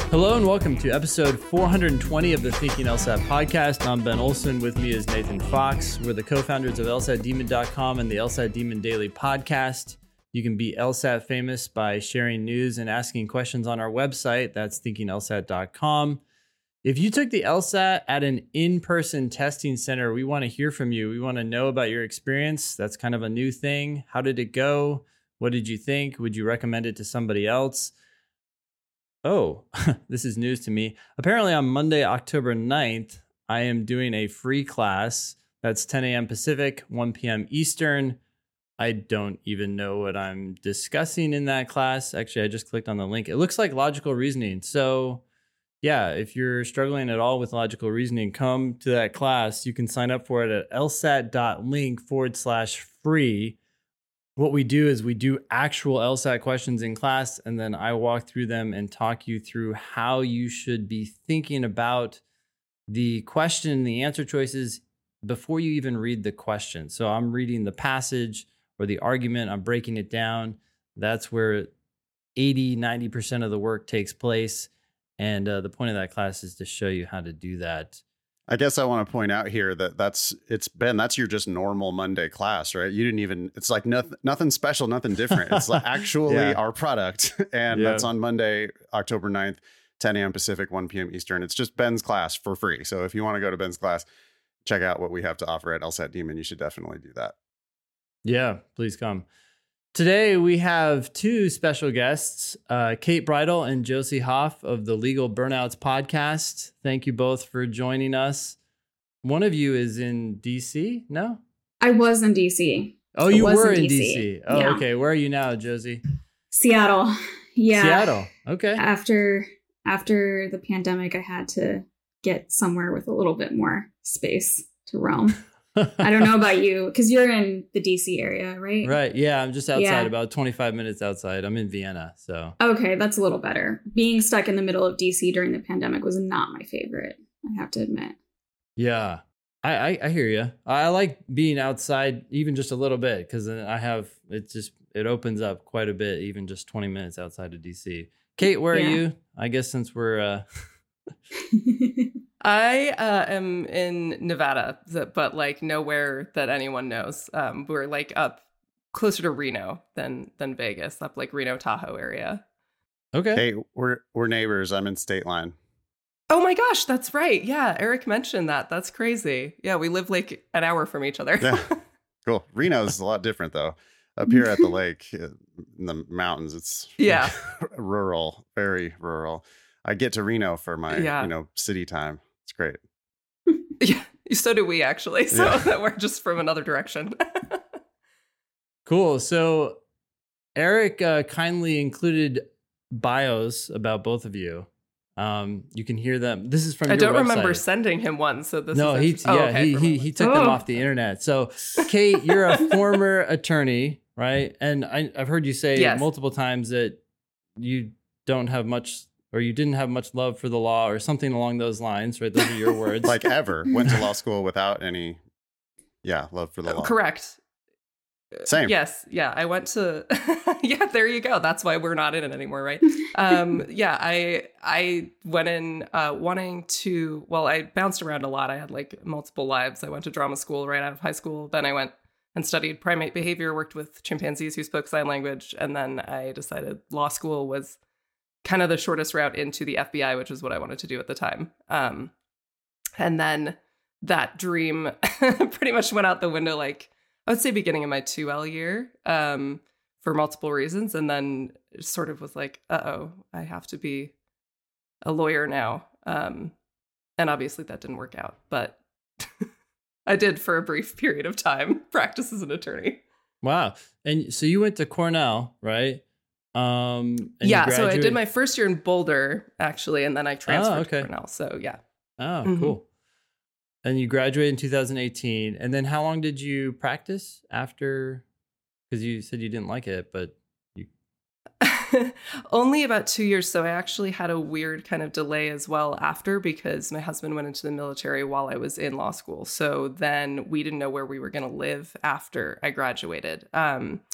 Hello and welcome to episode 420 of the Thinking LSAT podcast. I'm Ben Olson. With me is Nathan Fox. We're the co-founders of LSATdemon.com and the LSAT Demon Daily podcast. You can be LSAT famous by sharing news and asking questions on our website. That's thinkinglsat.com. If you took the LSAT at an in-person testing center, we want to hear from you. We want to know about your experience. That's kind of a new thing. How did it go? What did you think? Would you recommend it to somebody else? Oh, this is news to me. Apparently on Monday, October 9th, I am doing a free class. That's 10 a.m. Pacific, 1 p.m. Eastern. I don't even know what I'm discussing in that class. Actually, I just clicked on the link. It looks like logical reasoning. So yeah, if you're struggling at all with logical reasoning, come to that class. You can sign up for it at lsat.link/free. What we do is we do actual LSAT questions in class, and then I walk through them and talk you through how you should be thinking about the question, the answer choices before you even read the question. So I'm reading the passage or the argument, I'm breaking it down. That's where 80-90% of the work takes place. And the point of that class is to show you how to do that. I guess I want to point out here that that's your just normal Monday class, right? You didn't even, it's like nothing special, nothing different. It's like actually our product. And that's on Monday, October 9th, 10 a.m. Pacific, 1 p.m. Eastern. It's just Ben's class for free. So if you want to go to Ben's class, check out what we have to offer at LSAT Demon. You should definitely do that. Yeah, please come. Today, we have two special guests, Kate Bridle and Josie Hoff of the Legal Burnouts podcast. Thank you both for joining us. One of you is in D.C., no? I was in D.C. Oh, you were in D.C. Oh, yeah. Okay. Where are you now, Josie? Seattle. Yeah. Seattle. Okay. After the pandemic, I had to get somewhere with a little bit more space to roam. I don't know about you, because you're in the DC area, right? Right. Yeah. I'm just outside, about 25 minutes outside. I'm in Vienna. So. Okay. That's a little better. Being stuck in the middle of DC during the pandemic was not my favorite, I have to admit. Yeah. I hear you. I like being outside even just a little bit, because it opens up quite a bit, even just 20 minutes outside of DC. Kate, where are you? I guess since we're... I am in Nevada, but like nowhere that anyone knows. We're like up closer to Reno than Vegas, up like Reno, Tahoe area. Okay. Hey, we're neighbors. I'm in State Line. Oh my gosh, that's right. Yeah, Eric mentioned that. That's crazy. Yeah, we live like an hour from each other. Yeah. Cool. Reno's a lot different though. Up here at the lake in the mountains, it's rural, very rural. I get to Reno for my city time. It's great. Yeah, so do we actually. So we're just from another direction. Cool. So Eric kindly included bios about both of you. You can hear them. This is from your website. I don't remember sending him one. So this he took them off the internet. So Kate, you're a former attorney, right? And I've heard you say multiple times that you don't have much, or you didn't have much love for the law or something along those lines, right? Those are your words. Like ever. Went to law school without any, love for the law. Correct. Same. Yes. Yeah. I went to, there you go. That's why we're not in it anymore, right? I went in wanting to, I bounced around a lot. I had like multiple lives. I went to drama school right out of high school. Then I went and studied primate behavior, worked with chimpanzees who spoke sign language. And then I decided law school was kind of the shortest route into the FBI, which is what I wanted to do at the time. And then that dream pretty much went out the window, like I would say beginning of my 2L year for multiple reasons. And then sort of was like, I have to be a lawyer now. And obviously that didn't work out, but I did for a brief period of time practice as an attorney. Wow. And so you went to Cornell, right? So I did my first year in Boulder, actually, and then I transferred to Cornell. So, yeah. Oh, cool. And you graduated in 2018. And then how long did you practice after? Because you said you didn't like it, but you... Only about 2 years. So I actually had a weird kind of delay as well after, because my husband went into the military while I was in law school. So then we didn't know where we were going to live after I graduated.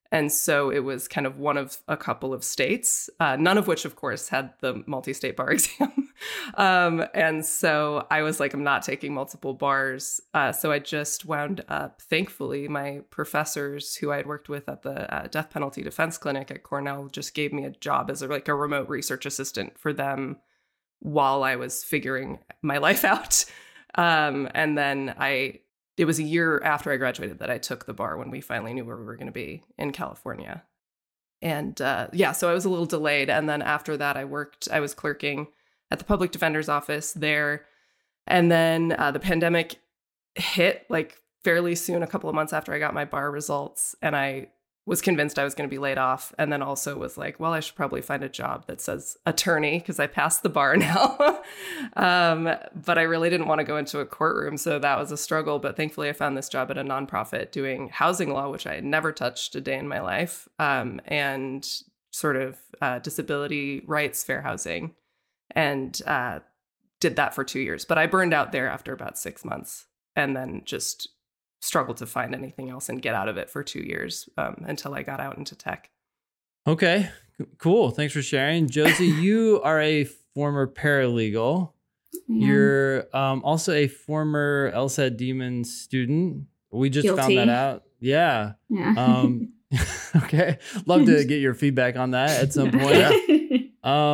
And so it was kind of one of a couple of states, none of which, of course, had the multi-state bar exam. And so I was like, I'm not taking multiple bars. So I just wound up, thankfully, my professors who I had worked with at the death penalty defense clinic at Cornell just gave me a job as a remote research assistant for them while I was figuring my life out. And then it was a year after I graduated that I took the bar when we finally knew where we were going to be in California. And so I was a little delayed. And then after that, I was clerking at the public defender's office there. And then the pandemic hit like fairly soon, a couple of months after I got my bar results. And I was convinced I was going to be laid off. And then also was like, well, I should probably find a job that says attorney because I passed the bar now. But I really didn't want to go into a courtroom. So that was a struggle. But thankfully, I found this job at a nonprofit doing housing law, which I had never touched a day in my life, and sort of disability rights, fair housing, and did that for 2 years. But I burned out there after about 6 months and then just struggled to find anything else and get out of it for 2 years until I got out into tech. Okay, cool. Thanks for sharing. Josie, you are a former paralegal. Yeah. You're also a former LSAT Demon student. We just found that out. Yeah. Okay. Love to get your feedback on that at some point.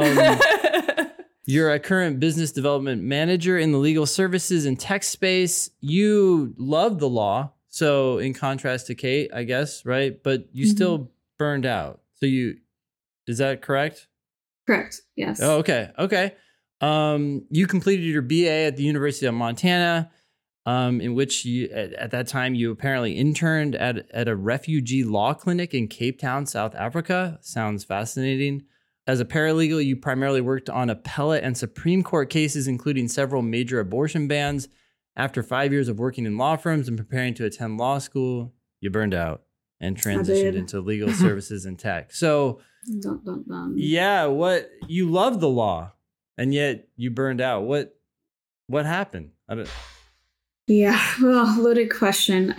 You're a current business development manager in the legal services and tech space. You love the law. So in contrast to Kate, I guess, right? But you still burned out. So is that correct? Correct. Yes. Oh, okay. Okay. You completed your BA at the University of Montana, in which you, at that time, you apparently interned at a refugee law clinic in Cape Town, South Africa. Sounds fascinating. As a paralegal, you primarily worked on appellate and Supreme Court cases, including several major abortion bans. After 5 years of working in law firms and preparing to attend law school, you burned out and transitioned into legal services and tech. So, yeah, you love the law, and yet you burned out. What happened? Yeah, well, loaded question.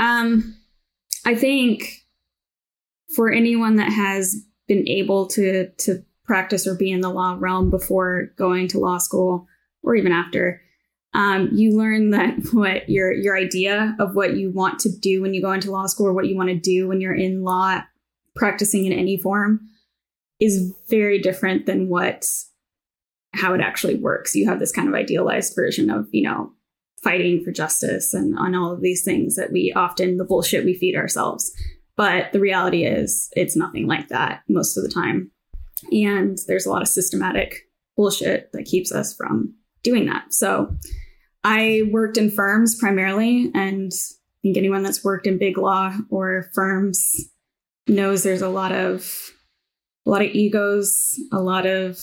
I think for anyone that has been able to practice or be in the law realm before going to law school or even after, you learn that what your idea of what you want to do when you go into law school or what you want to do when you're in law practicing in any form is very different than how it actually works. You have this kind of idealized version of, fighting for justice and on all of these things that the bullshit we feed ourselves. But the reality is it's nothing like that most of the time. And there's a lot of systematic bullshit that keeps us from doing that. So I worked in firms primarily, and I think anyone that's worked in big law or firms knows there's a lot of egos, a lot of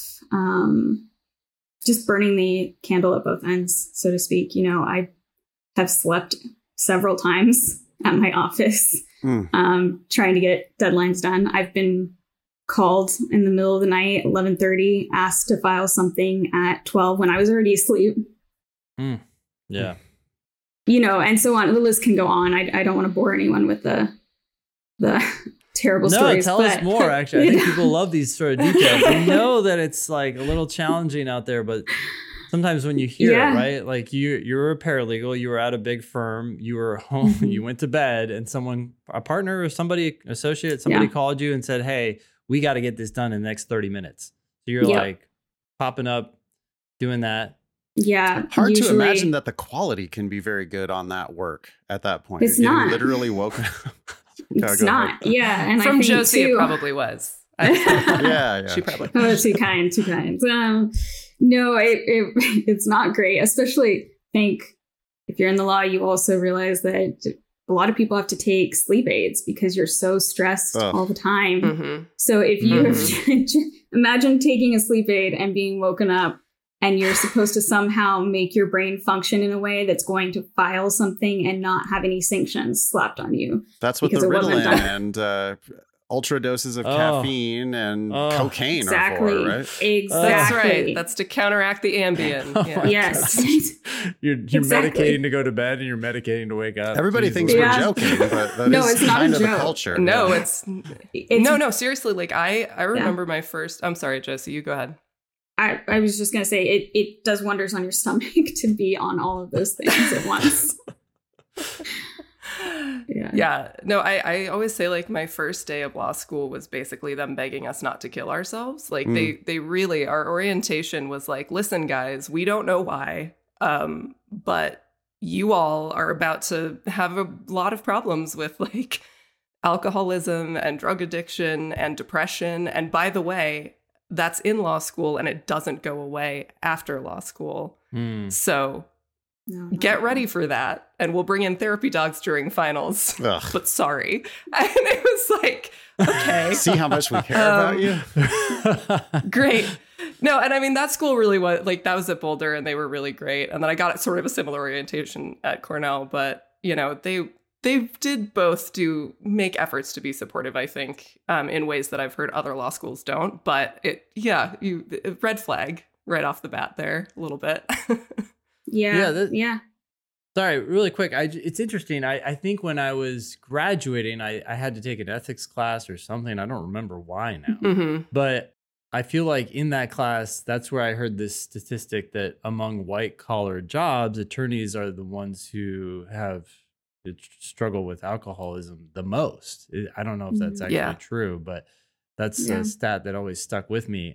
just burning the candle at both ends, so to speak. I have slept several times at my office trying to get deadlines done. I've been called in the middle of the night, 11:30, asked to file something at 12 when I was already asleep. Yeah. And so on. The list can go on. I don't want to bore anyone with the terrible stories. No, tell us more, actually. I think people love these sort of details. We know that it's like a little challenging out there, but sometimes when you hear it, right? Like you're a paralegal, you were at a big firm, you were home, you went to bed, and a partner or somebody called you and said, hey, we got to get this done in the next 30 minutes. So you're like popping up, doing that. Yeah. Hard to imagine that the quality can be very good on that work at that point. It's not. Literally woken up. It's not. Yeah. And from I think Josie, it probably was. Yeah. She probably. Oh, too kind. No, it's not great. Especially, I think if you're in the law, you also realize that a lot of people have to take sleep aids because you're so stressed all the time. Mm-hmm. So if you imagine taking a sleep aid and being woken up and you're supposed to somehow make your brain function in a way that's going to file something and not have any sanctions slapped on you. That's what the Ritalin and ultra doses of caffeine and cocaine are for, right? Exactly. That's right. That's to counteract the Ambien. Yeah. Yes. You're medicating to go to bed and you're medicating to wake up. Everybody thinks we're joking, but that no, is it's not kind a of the joke. culture. No, it's no, seriously. Like I remember my first, I'm sorry, Josie, you go ahead. I was just going to say it does wonders on your stomach to be on all of those things at once. Yeah. No, I always say like my first day of law school was basically them begging us not to kill ourselves. Like they really, our orientation was like, listen, guys, we don't know why, but you all are about to have a lot of problems with like alcoholism and drug addiction and depression. And by the way, that's in law school and it doesn't go away after law school. So get ready for that. And we'll bring in therapy dogs during finals. Ugh. But sorry. And it was like, okay. See how much we care about you? Great. No, and I mean, that school really was, like, that was at Boulder and they were really great. And then I got sort of a similar orientation at Cornell. But, you know, they did both make efforts to be supportive, I think, in ways that I've heard other law schools don't. But red flag right off the bat there a little bit. Yeah. Sorry, really quick. It's interesting. I think when I was graduating, I had to take an ethics class or something. I don't remember why now. Mm-hmm. But I feel like in that class, that's where I heard this statistic that among white collar jobs, attorneys are the ones who have struggle with alcoholism the most. I don't know if that's actually true, but that's a stat that always stuck with me.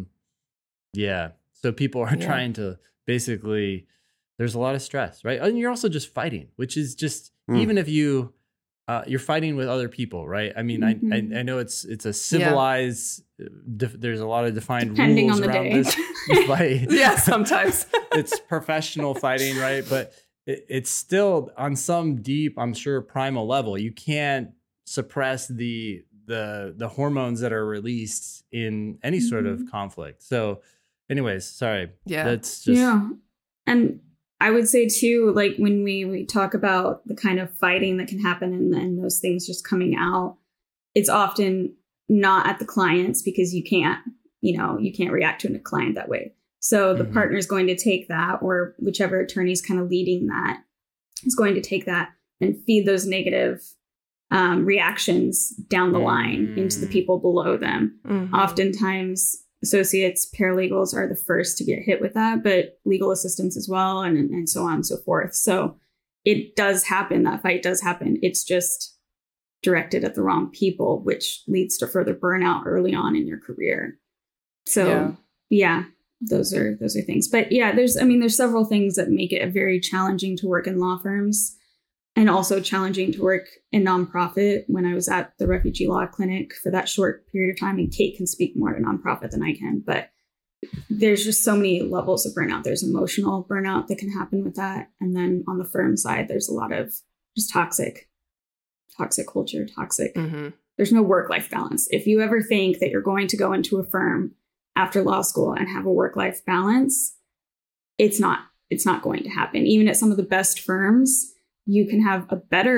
So people are trying to basically, there's a lot of stress, right? And you're also just fighting, which is just, even if you're fighting with other people, right? I mean, I know it's a civilized, there's a lot of defined depending rules on the around day. this fight. Yeah, sometimes. It's professional fighting, right? But it's still on some deep, I'm sure, primal level. You can't suppress the hormones that are released in any sort of conflict. So anyways, sorry. Yeah. That's just... Yeah. And I would say too, like when we talk about the kind of fighting that can happen and those things just coming out, it's often not at the clients because you can't react to a client that way. So the partner is going to take that, or whichever attorney is kind of leading that is going to take that and feed those negative reactions down the line into the people below them. Oftentimes, associates, paralegals are the first to get hit with that, but legal assistants as well, and so on and so forth. So it does happen. That fight does happen. It's just directed at the wrong people, which leads to further burnout early on in your career. So those are things. But there's several things that make it very challenging to work in law firms and also challenging to work in nonprofit. When I was at the Refugee Law Clinic for that short period of time, and Kate can speak more to nonprofit than I can, but there's just so many levels of burnout. There's emotional burnout that can happen with that. And then on the firm side, there's a lot of just toxic culture, There's no work-life balance. If you ever think that you're going to go into a firm after law school and have a work-life balance, it's not going to happen. Even at some of the best firms, you can have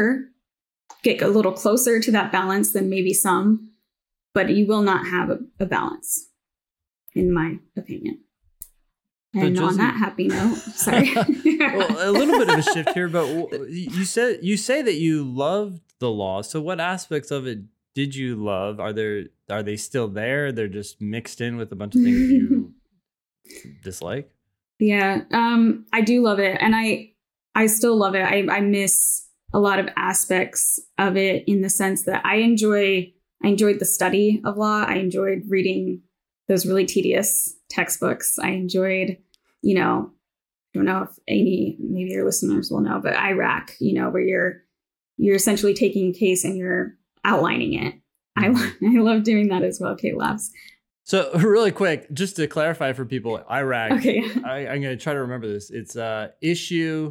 get a little closer to that balance than maybe some, but you will not have a balance, in my opinion. And on that happy note, sorry. Well, a little bit of a shift here, but you say that you loved the law. So what aspects of it did you love? Are they still there? They're just mixed in with a bunch of things you dislike? Yeah, I do love it. And I still love it. I miss a lot of aspects of it in the sense that I enjoyed the study of law. I enjoyed reading those really tedious textbooks. I enjoyed, I don't know if maybe your listeners will know, but IRAC, where you're essentially taking a case and you're outlining it. I love doing that as well. Kate laughs. So really quick, just to clarify for people, IRAC. Okay. I'm going to try to remember this. It's issue,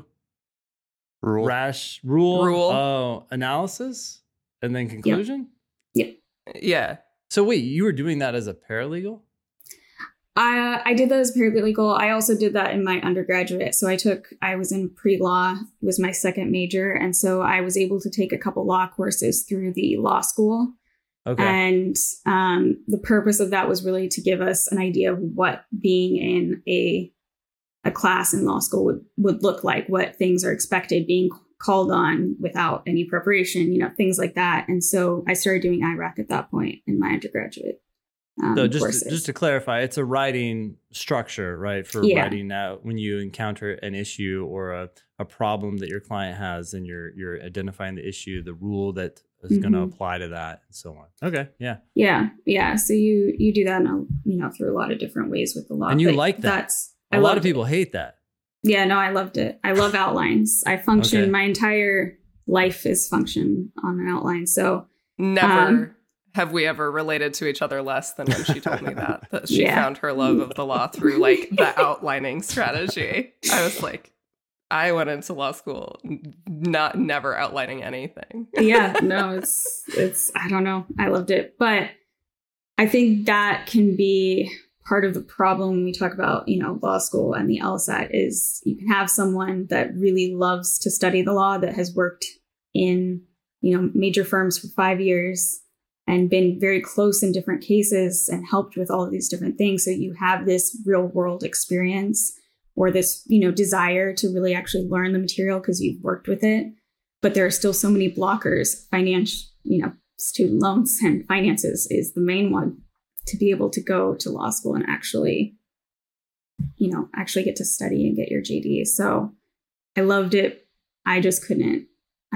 rule, analysis, and then conclusion. Yeah. So wait, you were doing that as a paralegal? I did that as paralegal. I also did that in my undergraduate. So I was in pre-law, was my second major. And so I was able to take a couple law courses through the law school. Okay. And the purpose of that was really to give us an idea of what being in a class in law school would look like, what things are expected, being called on without any preparation, things like that. And so I started doing IRAC at that point in my undergraduate so courses. just to clarify, it's a writing structure, right? For writing out when you encounter an issue or a problem that your client has, and you're identifying the issue, the rule that is going to apply to that, and so on. Okay, yeah. So you do that, through a lot of different ways with the law. And you like that? A lot of people hate that. Yeah, no, I loved it. I love outlines. I function. Okay. My entire life is function on an outline. So never have we ever related to each other less than when she told me that she found her love of the law through like the outlining strategy. I was like, I went into law school never outlining anything. Yeah, no, it's I don't know. I loved it. But I think that can be part of the problem when we talk about, law school and the LSAT is you can have someone that really loves to study the law, that has worked in, major firms for 5 years and been very close in different cases and helped with all of these different things. So you have this real world experience or this, desire to really actually learn the material because you've worked with it. But there are still so many blockers. Student loans and finances is the main one, to be able to go to law school and actually get to study and get your JD. So I loved it. I just couldn't.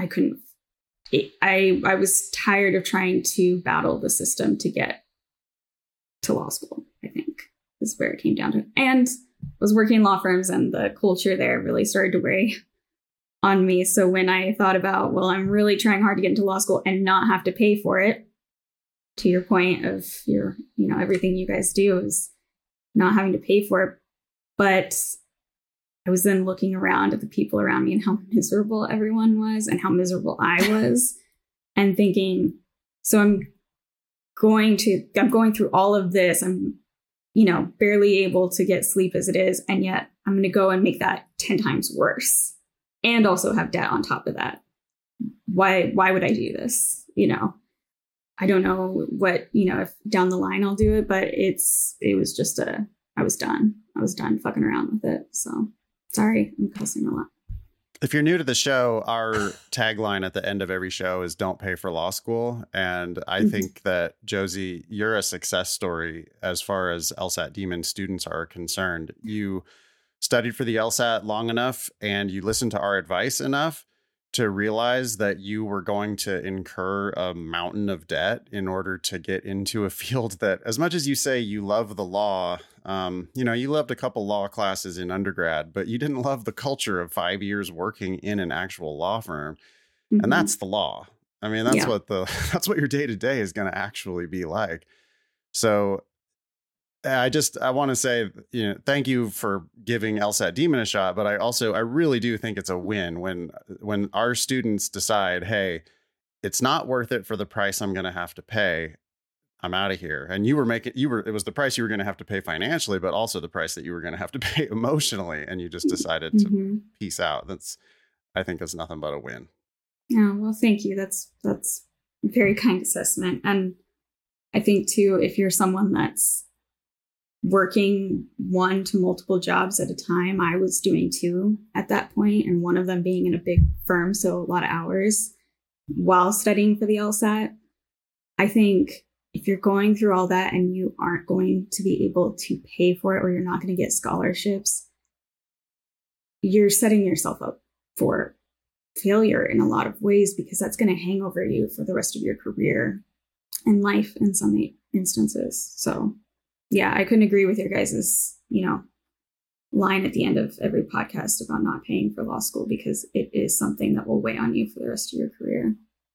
I was tired of trying to battle the system to get to law school, I think is where it came down to. And was working in law firms, and the culture there really started to weigh on me. So when I thought about, well, I'm really trying hard to get into law school and not have to pay for it, to your point of your, everything you guys do is not having to pay for it. But I was then looking around at the people around me and how miserable everyone was and how miserable I was and thinking, so I'm going through all of this. I'm, barely able to get sleep as it is. And yet I'm going to go and make that 10 times worse and also have debt on top of that. Why would I do this? I don't know what, if down the line I'll do it, but it was just I was done. I was done fucking around with it. So sorry, I'm cussing a lot. If you're new to the show, our tagline at the end of every show is "Don't pay for law school." And I think that, Josie, you're a success story as far as LSAT Demon students are concerned. You studied for the LSAT long enough and you listened to our advice enough to realize that you were going to incur a mountain of debt in order to get into a field that, as much as you say you love the law, you loved a couple law classes in undergrad, but you didn't love the culture of 5 years working in an actual law firm. Mm-hmm. And that's the law. I mean, that's that's what your day to day is going to actually be like. So I want to say, thank you for giving LSAT Demon a shot, but I really do think it's a win when our students decide, hey, it's not worth it for the price I'm going to have to pay. I'm out of here. And it was the price you were going to have to pay financially, but also the price that you were going to have to pay emotionally. And you just decided to peace out. I think that's nothing but a win. Oh, well, thank you. That's a very kind assessment. And I think too, if you're someone that's working one to multiple jobs at a time, I was doing two at that point, and one of them being in a big firm, so a lot of hours while studying for the LSAT. I think if you're going through all that and you aren't going to be able to pay for it, or you're not going to get scholarships, you're setting yourself up for failure in a lot of ways, because that's going to hang over you for the rest of your career and life in some instances. So yeah, I couldn't agree with your guys's, line at the end of every podcast about not paying for law school, because it is something that will weigh on you for the rest of your career.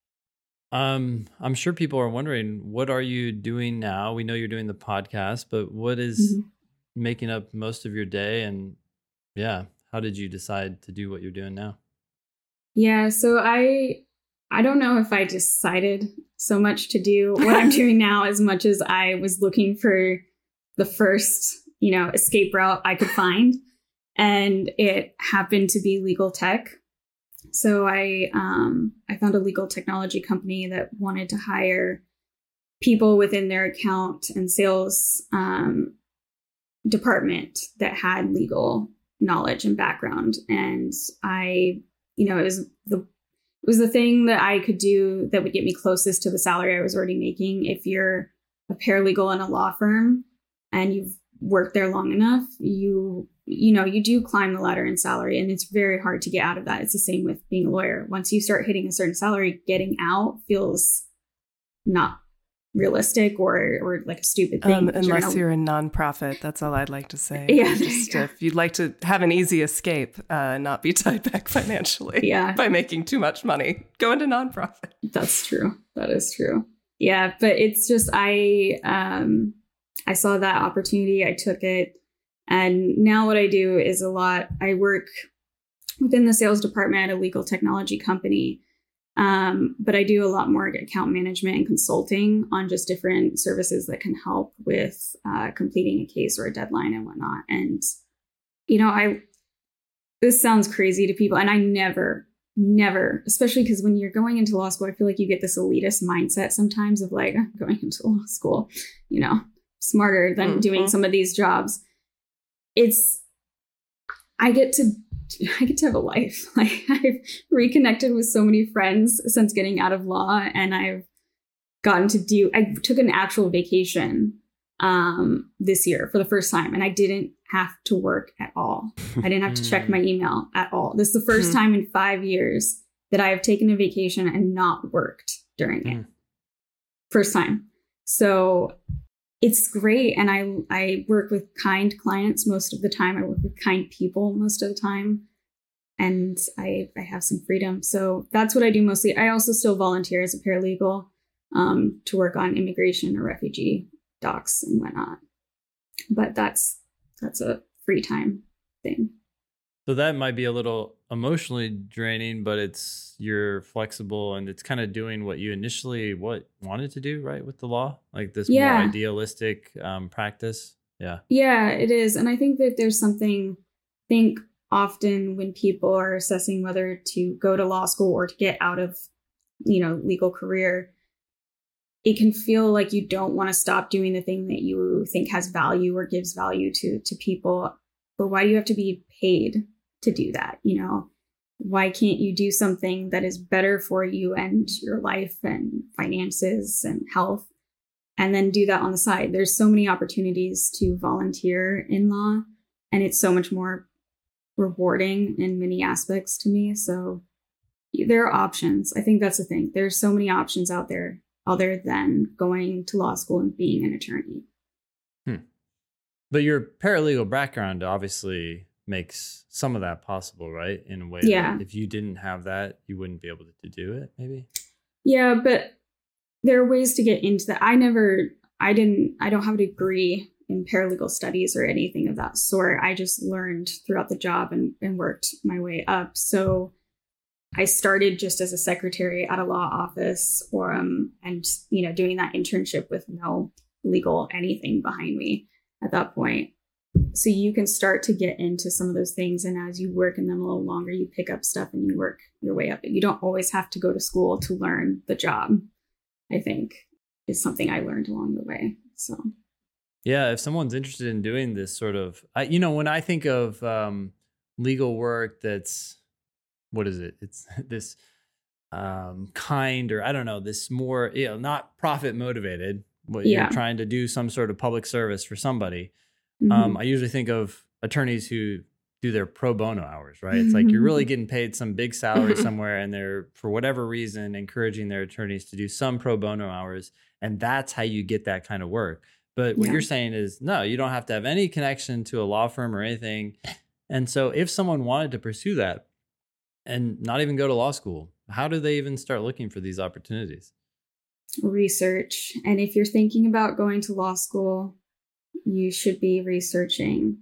I'm sure people are wondering, what are you doing now? We know you're doing the podcast, but what is making up most of your day? And how did you decide to do what you're doing now? Yeah, so I don't know if I decided so much to do what I'm doing now as much as I was looking for the first, escape route I could find. And it happened to be legal tech. So I found a legal technology company that wanted to hire people within their account and sales department that had legal knowledge and background. And it was the thing that I could do that would get me closest to the salary I was already making. If you're a paralegal in a law firm and you've worked there long enough, you do climb the ladder in salary, and it's very hard to get out of that. It's the same with being a lawyer. Once you start hitting a certain salary, getting out feels not realistic or like a stupid thing. Unless you're a nonprofit, that's all I'd like to say. Yeah, just if you'd like to have an easy escape, not be tied back financially by making too much money, go into nonprofit. That's true. That is true. Yeah, but it's just I saw that opportunity, I took it, and now what I do is I work within the sales department at a legal technology company. But I do a lot more account management and consulting on just different services that can help with completing a case or a deadline and whatnot. And, this sounds crazy to people. And I never, especially because when you're going into law school, I feel like you get this elitist mindset sometimes of like, I'm going into law school, smarter than doing some of these jobs. I get to have a life. Like, I've reconnected with so many friends since getting out of law, and I took an actual vacation this year for the first time, and I didn't have to work at all. I didn't have to check my email at all. This is the first time in 5 years that I have taken a vacation and not worked during it. First time. So it's great. And I work with kind clients most of the time. I work with kind people most of the time. And I have some freedom. So that's what I do mostly. I also still volunteer as a paralegal to work on immigration or refugee docs and whatnot. But that's a free time thing. So that might be a little emotionally draining, but you're flexible and it's kind of doing what you initially wanted to do, right? With the law, like this more idealistic practice. Yeah. Yeah, it is. And I think that there's something, often when people are assessing whether to go to law school or to get out of, legal career, it can feel like you don't want to stop doing the thing that you think has value or gives value to people. But why do you have to be paid to do that? Why can't you do something that is better for you and your life and finances and health, and then do that on the side? There's so many opportunities to volunteer in law, and it's so much more rewarding in many aspects to me. So there are options. I think that's the thing. There's so many options out there other than going to law school and being an attorney. But your paralegal background obviously makes some of that possible, right? In a way that if you didn't have that, you wouldn't be able to do it, maybe? Yeah, but there are ways to get into that. I don't have a degree in paralegal studies or anything of that sort. I just learned throughout the job and worked my way up. So I started just as a secretary at a law office and doing that internship with no legal anything behind me at that point. So you can start to get into some of those things. And as you work in them a little longer, you pick up stuff and you work your way up. You don't always have to go to school to learn the job, I think, is something I learned along the way. So, yeah, if someone's interested in doing this sort of, when I think of legal work that's, what is it? It's this kind, or I don't know, this more, not profit motivated. You're trying to do some sort of public service for somebody. I usually think of attorneys who do their pro bono hours, right? It's like you're really getting paid some big salary somewhere, and they're, for whatever reason, encouraging their attorneys to do some pro bono hours. And that's how you get that kind of work. But what you're saying is, no, you don't have to have any connection to a law firm or anything. And so if someone wanted to pursue that and not even go to law school, how do they even start looking for these opportunities? Research. And if you're thinking about going to law school, you should be researching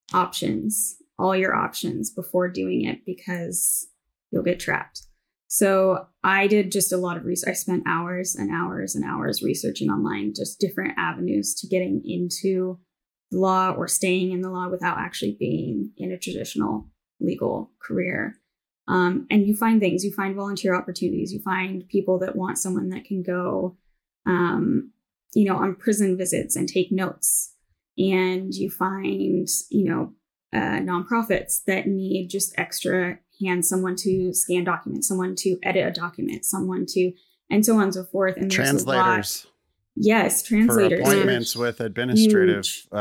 all your options before doing it, because you'll get trapped. So I did just a lot of research. I spent hours and hours and hours researching online, just different avenues to getting into law or staying in the law without actually being in a traditional legal career. And you find things, you find volunteer opportunities, you find people that want someone that can go on prison visits and take notes. And you find, nonprofits that need just extra hands, someone to scan documents, someone to edit a document, someone to, and so on and so forth. And translators. Yes, translators. For appointments with administrative,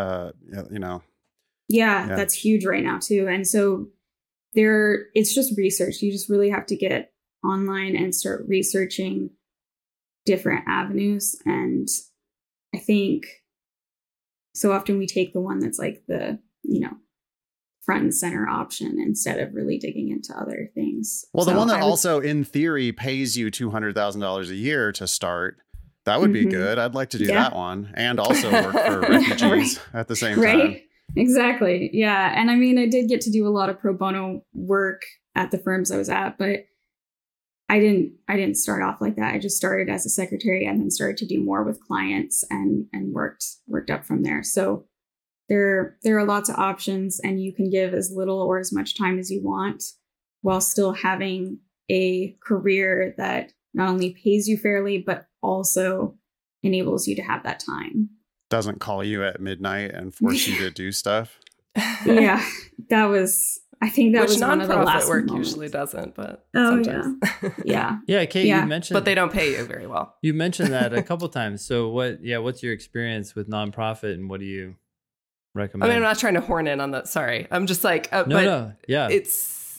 Yeah, that's huge right now too. And so it's just research. You just really have to get online and start researching different avenues. And I think so often we take the one that's like the, front and center option instead of really digging into other things. Well, the one that also in theory pays you $200,000 a year to start, that would be good. I'd like to do that one and also work for refugees at the same time. Exactly. Yeah. And I mean, I did get to do a lot of pro bono work at the firms I was at, but I didn't start off like that. I just started as a secretary and then started to do more with clients and worked up from there. So there are lots of options, and you can give as little or as much time as you want while still having a career that not only pays you fairly, but also enables you to have that time. Doesn't call you at midnight and force you to do stuff. Yeah, I think that was one of the last work moments. Usually doesn't, but sometimes. Yeah. Kate, you mentioned, but they don't pay you very well. You mentioned that a couple times. So what's your experience with nonprofit, and what do you recommend? I mean, I'm not trying to horn in on that. Sorry. I'm just like, it's,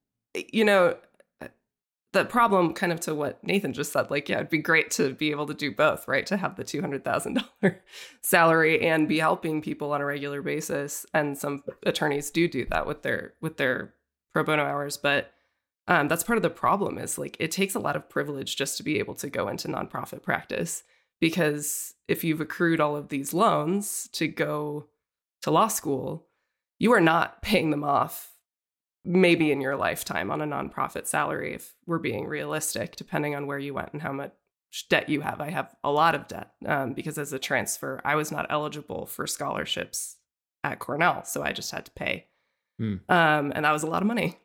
the problem kind of to what Nathan just said, like, it'd be great to be able to do both, right? To have the $200,000 salary and be helping people on a regular basis. And some attorneys do that with their pro bono hours. But that's part of the problem is like, it takes a lot of privilege just to be able to go into nonprofit practice, because if you've accrued all of these loans to go to law school, you are not paying them off maybe in your lifetime on a nonprofit salary, if we're being realistic, depending on where you went and how much debt you have. I have a lot of debt because as a transfer, I was not eligible for scholarships at Cornell, so I just had to pay. And that was a lot of money.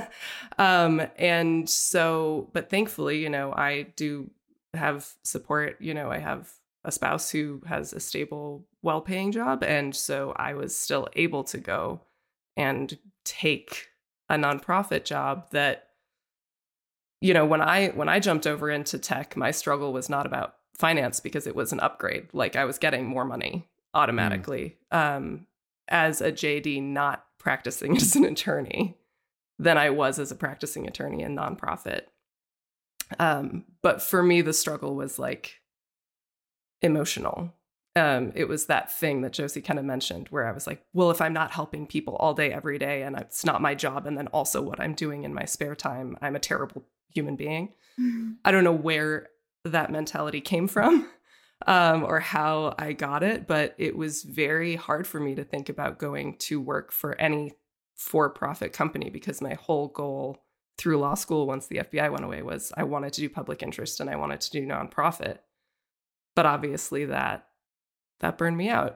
And so, but thankfully, I do have support. I have a spouse who has a stable, well-paying job. And so I was still able to go and take a nonprofit job that, when I jumped over into tech, my struggle was not about finance because it was an upgrade. Like I was getting more money automatically as a JD, not practicing as an attorney than I was as a practicing attorney in nonprofit. But for me, the struggle was like emotional. It was that thing that Josie kind of mentioned where I was like, well, if I'm not helping people all day, every day, and it's not my job, and then also what I'm doing in my spare time, I'm a terrible human being. I don't know where that mentality came from or how I got it, but it was very hard for me to think about going to work for any for-profit company, because my whole goal through law school, once the FBI went away, was I wanted to do public interest and I wanted to do nonprofit. But obviously that burned me out.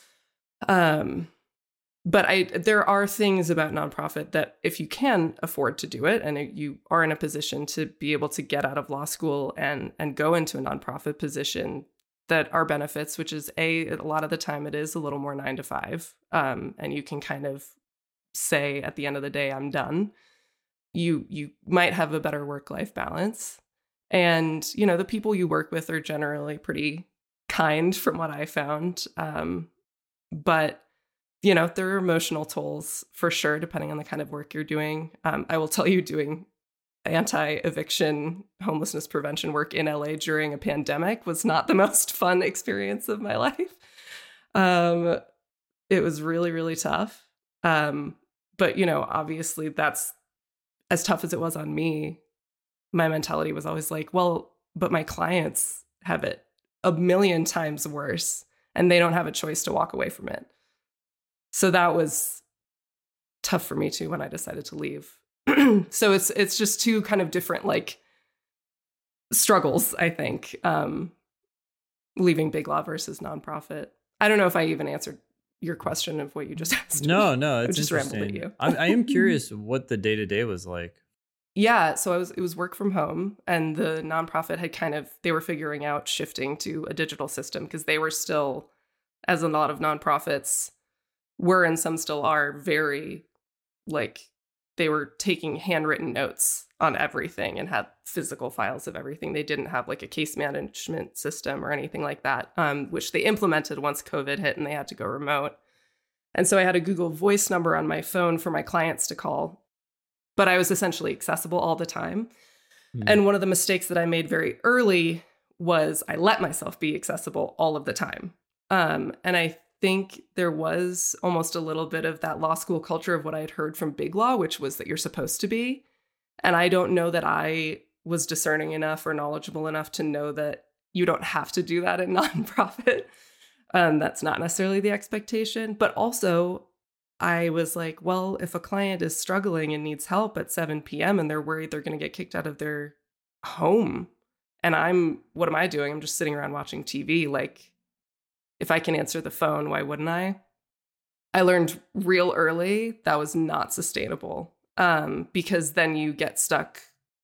But there are things about nonprofit that if you can afford to do it and you are in a position to be able to get out of law school and go into a nonprofit position, that are benefits, which is a lot of the time it is a little more 9 to 5. And you can kind of say at the end of the day, I'm done. You might have a better work-life balance. And, the people you work with are generally pretty kind from what I found. But, there are emotional tolls for sure, depending on the kind of work you're doing. I will tell you, doing anti-eviction homelessness prevention work in LA during a pandemic was not the most fun experience of my life. It was really, really tough. But, obviously that's as tough as it was on me. My mentality was always like, well, but my clients have it a million times worse and they don't have a choice to walk away from it. So that was tough for me too when I decided to leave. So it's just two kind of different like struggles, I think, leaving big law versus nonprofit. I don't know if I even answered your question of what you just asked. No, me. it's just interesting. rambled at you. I am curious what the day-to-day was like Yeah, so it was work from home, and the nonprofit had they were figuring out shifting to a digital system because they were still, as a lot of nonprofits were and some still are, very like they were taking handwritten notes on everything and had physical files of everything. They didn't have like a case management system or anything like that, which they implemented once COVID hit and they had to go remote. And so I had a Google Voice number on my phone for my clients to call, but I was essentially accessible all the time. And one of the mistakes that I made very early was I let myself be accessible all of the time. And I think there was almost a little bit of that law school culture of what I had heard from Big Law, which was that you're supposed to be. And I don't know that I was discerning enough or knowledgeable enough to know that you don't have to do that in nonprofit. That's not necessarily the expectation. But also, I was like, well, if a client is struggling and needs help at 7 p.m. and they're worried they're going to get kicked out of their home, and what am I doing? I'm just sitting around watching TV. Like, if I can answer the phone, why wouldn't I? I learned real early that was not sustainable, because then you get stuck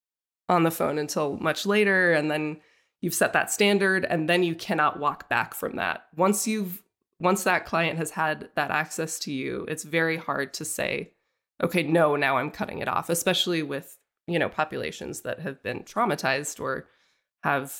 on the phone until much later, and then you've set that standard, and then you cannot walk back from that. Once that client has had that access to you, it's very hard to say, okay, no, now I'm cutting it off, especially with, populations that have been traumatized or have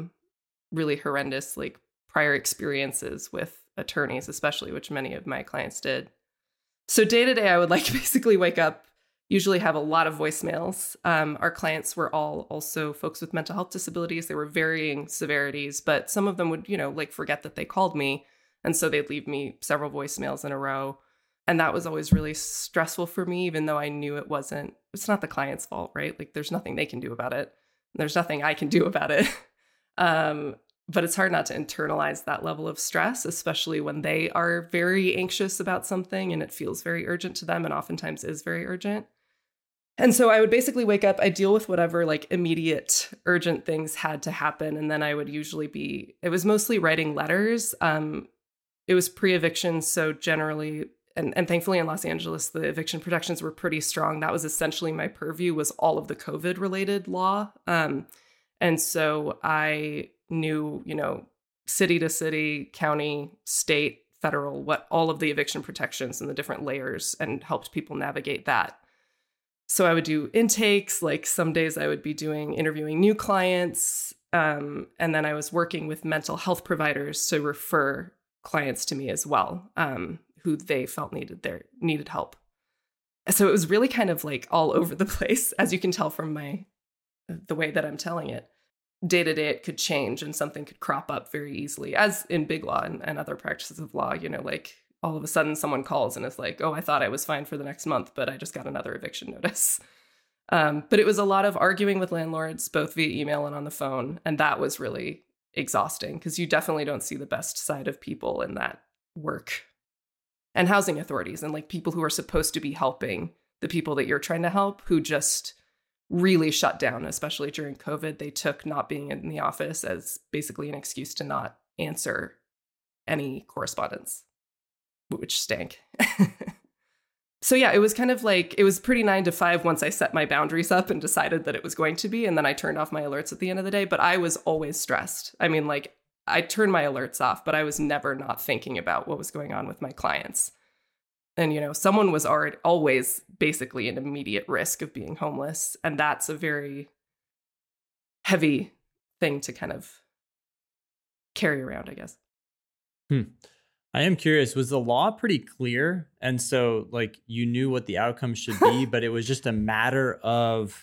really horrendous, like, prior experiences with attorneys, especially, which many of my clients did. So day to day, I would basically wake up, usually have a lot of voicemails. Our clients were all also folks with mental health disabilities. They were varying severities, but some of them would, forget that they called me. And so they'd leave me several voicemails in a row. And that was always really stressful for me, even though I knew it's not the client's fault, right? Like, there's nothing they can do about it. There's nothing I can do about it. But it's hard not to internalize that level of stress, especially when they are very anxious about something and it feels very urgent to them and oftentimes is very urgent. And so I would basically wake up, I deal with whatever immediate urgent things had to happen. And then I would usually it was mostly writing letters. It was pre-eviction. So generally, and thankfully in Los Angeles, the eviction protections were pretty strong. That was essentially my purview, was all of the COVID related law. And so I knew, city to city, county, state, federal, what all of the eviction protections and the different layers, and helped people navigate that. So I would do intakes, some days I would be interviewing new clients. And then I was working with mental health providers to refer clients to me as well, who they felt needed help. So it was really kind of all over the place, as you can tell from the way that I'm telling it. Day to day, it could change and something could crop up very easily, as in Big Law and other practices of law, all of a sudden someone calls and is like, oh, I thought I was fine for the next month, but I just got another eviction notice. But it was a lot of arguing with landlords, both via email and on the phone. And that was really exhausting because you definitely don't see the best side of people in that work. And housing authorities and people who are supposed to be helping the people that you're trying to help, who just really shut down, especially during COVID. They took not being in the office as basically an excuse to not answer any correspondence, which stank. So yeah, it was kind of it was pretty 9 to 5 once I set my boundaries up and decided that it was going to be, and then I turned off my alerts at the end of the day. But I was always stressed. I mean, I turned my alerts off, but I was never not thinking about what was going on with my clients. And, someone was always basically an immediate risk of being homeless. And that's a very heavy thing to kind of carry around, I guess. I am curious, was the law pretty clear? And so you knew what the outcome should be, but it was just a matter of,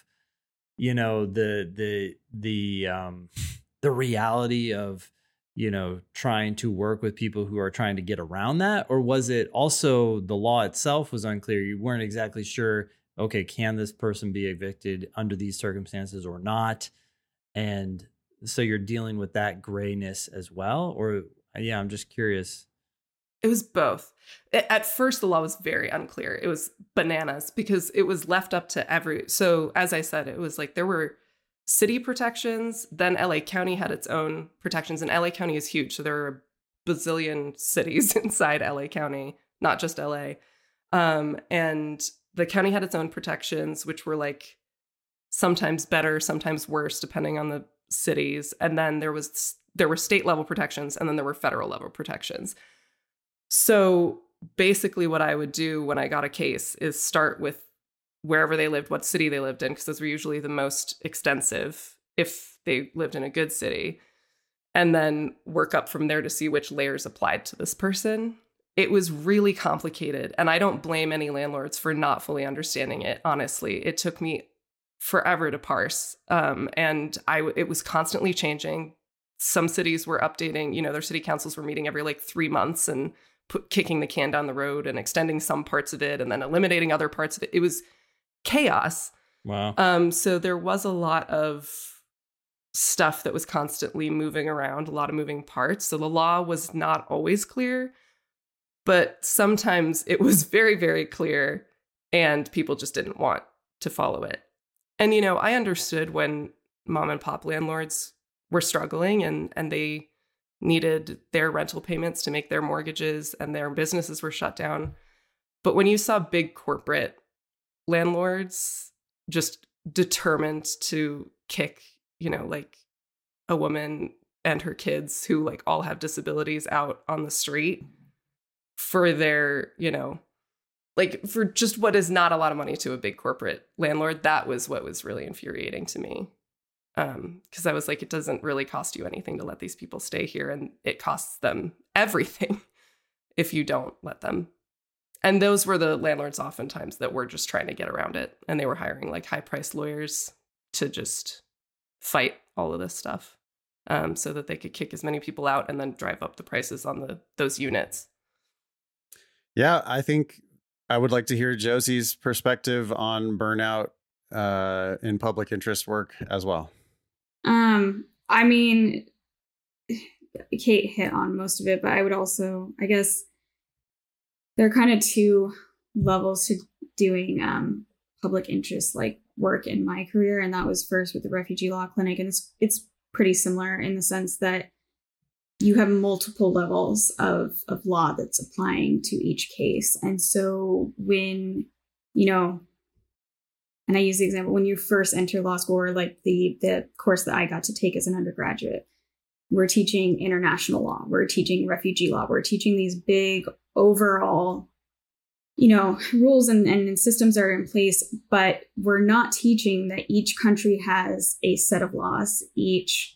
the reality of, trying to work with people who are trying to get around that? Or was it also the law itself was unclear? You weren't exactly sure, okay, can this person be evicted under these circumstances or not? And so you're dealing with that grayness as well? Or, yeah, I'm just curious. It was both. At first, the law was very unclear. It was bananas because it was left up to so as I said, it was there were city protections, then LA County had its own protections, and LA County is huge. So there are a bazillion cities inside LA County, not just LA. And the county had its own protections, which were sometimes better, sometimes worse, depending on the cities. And then there were state level protections, and then there were federal level protections. So basically what I would do when I got a case is start with wherever they lived, what city they lived in, because those were usually the most extensive if they lived in a good city, and then work up from there to see which layers applied to this person. It was really complicated, and I don't blame any landlords for not fully understanding it, honestly. It took me forever to parse, and it was constantly changing. Some cities were updating, their city councils were meeting every 3 months and kicking the can down the road and extending some parts of it and then eliminating other parts of it. It was chaos. Wow. So there was a lot of stuff that was constantly moving around, a lot of moving parts. So the law was not always clear, but sometimes it was very, very clear and people just didn't want to follow it. And, I understood when mom and pop landlords were struggling and they needed their rental payments to make their mortgages and their businesses were shut down. But when you saw big corporate landlords just determined to kick, a woman and her kids who all have disabilities out on the street for their, for just what is not a lot of money to a big corporate landlord, that was what was really infuriating to me. Because I was like, it doesn't really cost you anything to let these people stay here, and it costs them everything if you don't let them. And those were the landlords oftentimes that were just trying to get around it, and they were hiring high-priced lawyers to just fight all of this stuff, so that they could kick as many people out and then drive up the prices on those units. Yeah, I think I would like to hear Josie's perspective on burnout in public interest work as well. I mean, Kate hit on most of it, but I would also, I guess, there are kind of two levels to doing public interest work in my career, and that was first with the Refugee Law Clinic, and it's pretty similar in the sense that you have multiple levels of law that's applying to each case. And so when, and I use the example, when you first enter law school, or the course that I got to take as an undergraduate, we're teaching international law, we're teaching refugee law, we're teaching these big overall, rules and systems are in place, but we're not teaching that each country has a set of laws. Each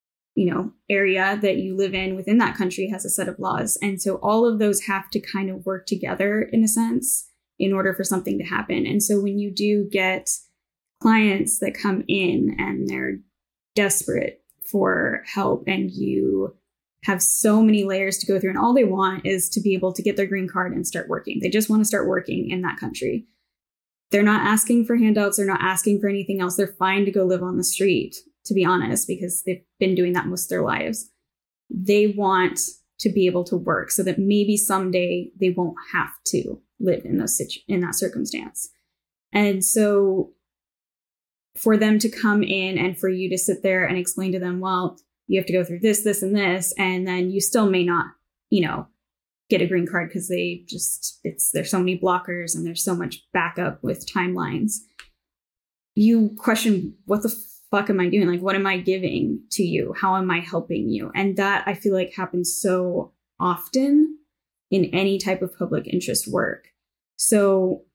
area that you live in within that country has a set of laws. And so all of those have to kind of work together in a sense in order for something to happen. And so when you do get clients that come in and they're desperate for help and you have so many layers to go through and all they want is to be able to get their green card and start working. They just want to start working in that country. They're not asking for handouts. They're not asking for anything else. They're fine to go live on the street, to be honest, because they've been doing that most of their lives. They want to be able to work so that maybe someday they won't have to live in that circumstance. And so for them to come in and for you to sit there and explain to them, well, you have to go through this, this, and this, and then you still may not, get a green card because there's so many blockers and there's so much backup with timelines. You question, what the fuck am I doing? What am I giving to you? How am I helping you? And that I feel like happens so often in any type of public interest work. So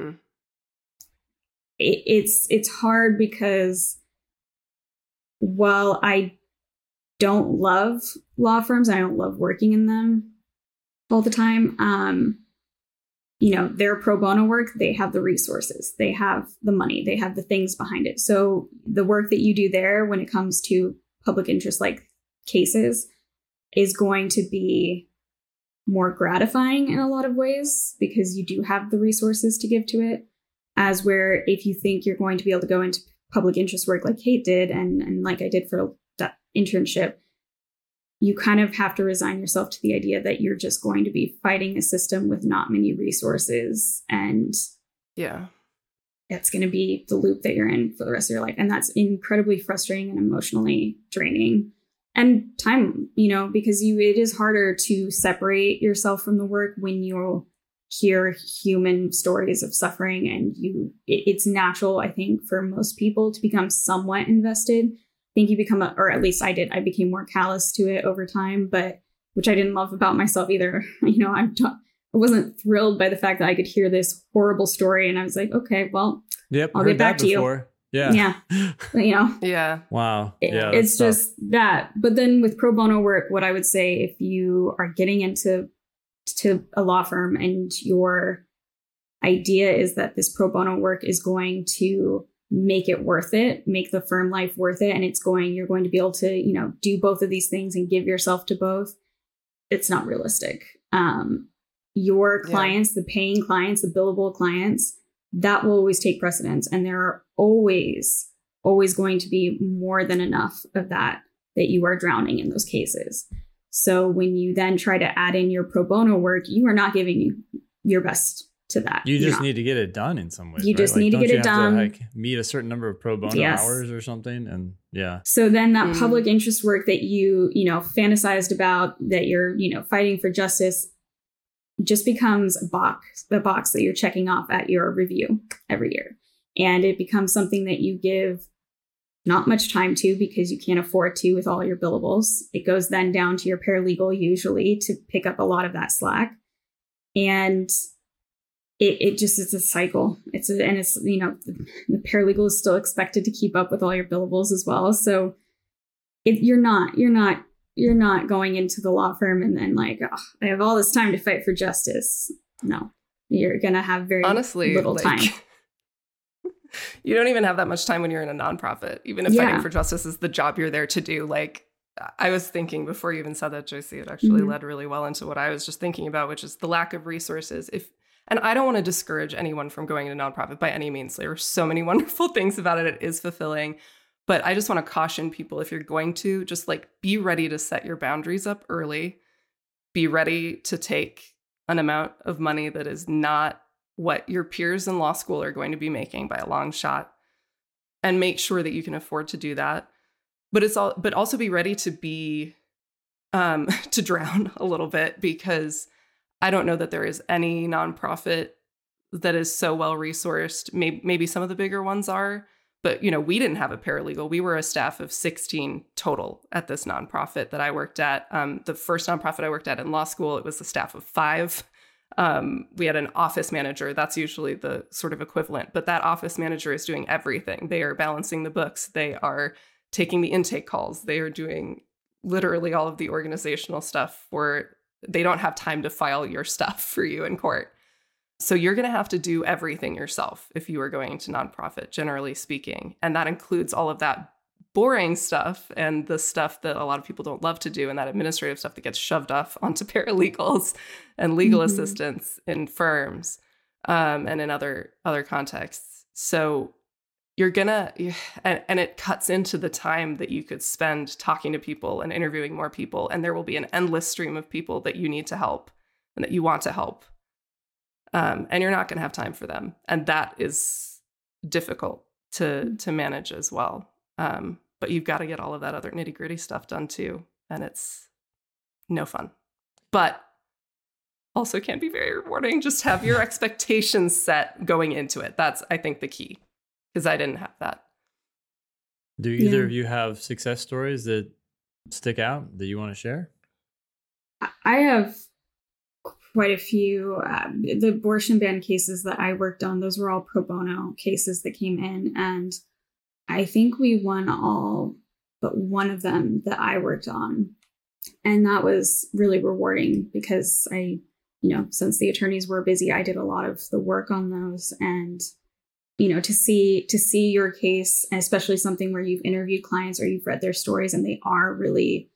it's hard because while I don't love law firms, I don't love working in them all the time. Their pro bono work, they have the resources, they have the money, they have the things behind it. So the work that you do there when it comes to public interest cases is going to be more gratifying in a lot of ways because you do have the resources to give to it. As where if you think you're going to be able to go into public interest work like Kate did and like I did for that internship, you kind of have to resign yourself to the idea that you're just going to be fighting a system with not many resources. And it's going to be the loop that you're in for the rest of your life. And that's incredibly frustrating and emotionally draining. And time, because it is harder to separate yourself from the work when you hear human stories of suffering, and it's natural, I think, for most people to become somewhat invested. I think you become, or at least I did, I became more callous to it over time, but which I didn't love about myself either. I wasn't thrilled by the fact that I could hear this horrible story, and I was like, okay, well, I'll get back to you. Yeah. Yeah. Wow. It's just that. But then with pro bono work, what I would say, if you are getting into a law firm and your idea is that this pro bono work is going to make it worth it, make the firm life worth it, and you're going to be able to, do both of these things and give yourself to both, it's not realistic. Your clients, the paying clients, the billable clients, that will always take precedence. And there are always going to be more than enough of that you are drowning in those cases. So when you then try to add in your pro bono work, you are not giving your best to that. You just need to get it done in some way. You just need to get it done. To, meet a certain number of pro bono hours or something. And so then that public interest work that you fantasized about, that you're, fighting for justice, just becomes a box that you're checking off at your review every year. And it becomes something that you give not much time to because you can't afford to with all your billables. It goes then down to your paralegal usually to pick up a lot of that slack. And it just is a cycle. The paralegal is still expected to keep up with all your billables as well. So you're not going into the law firm and then like, oh, I have all this time to fight for justice. No, you're going to have very little time. You don't even have that much time when you're in a nonprofit, even if fighting for justice is the job you're there to do. Like, I was thinking before you even said that, Josie, it actually led really well into what I was just thinking about, which is the lack of resources. And I don't want to discourage anyone from going into nonprofit by any means. There are so many wonderful things about it. It is fulfilling. But I just want to caution people, if you're going to, just like be ready to set your boundaries up early. Be ready to take an amount of money that is not what your peers in law school are going to be making by a long shot, and make sure that you can afford to do that. But also be ready to be to drown a little bit, because I don't know that there is any nonprofit that is so well resourced. Maybe some of the bigger ones are, but we didn't have a paralegal. We were a staff of 16 total at this nonprofit that I worked at. The first nonprofit I worked at in law school, it was a staff of 5. We had an office manager. That's usually the sort of equivalent, but that office manager is doing everything. They are balancing the books. They are taking the intake calls. They are doing literally all of the organizational stuff where they don't have time to file your stuff for you in court. So you're going to have to do everything yourself if you are going to nonprofit, generally speaking. And that includes all of that boring stuff and the stuff that a lot of people don't love to do, and that administrative stuff that gets shoved off onto paralegals and legal assistants in firms and in other contexts. So you're gonna, and it cuts into the time that you could spend talking to people and interviewing more people, and there will be an endless stream of people that you need to help and that you want to help, and you're not going to have time for them, and that is difficult to manage as well. But you've got to get all of that other nitty gritty stuff done too. And it's no fun, but also can be very rewarding. Just have your expectations set going into it. That's, I think, the key, because I didn't have that. Do either of you have success stories that stick out that you want to share? I have quite a few. The abortion ban cases that I worked on, those were all pro bono cases that came in, and I think we won all but one of them that I worked on. And that was really rewarding because since the attorneys were busy, I did a lot of the work on those. And, to see your case, especially something where you've interviewed clients or you've read their stories and they are really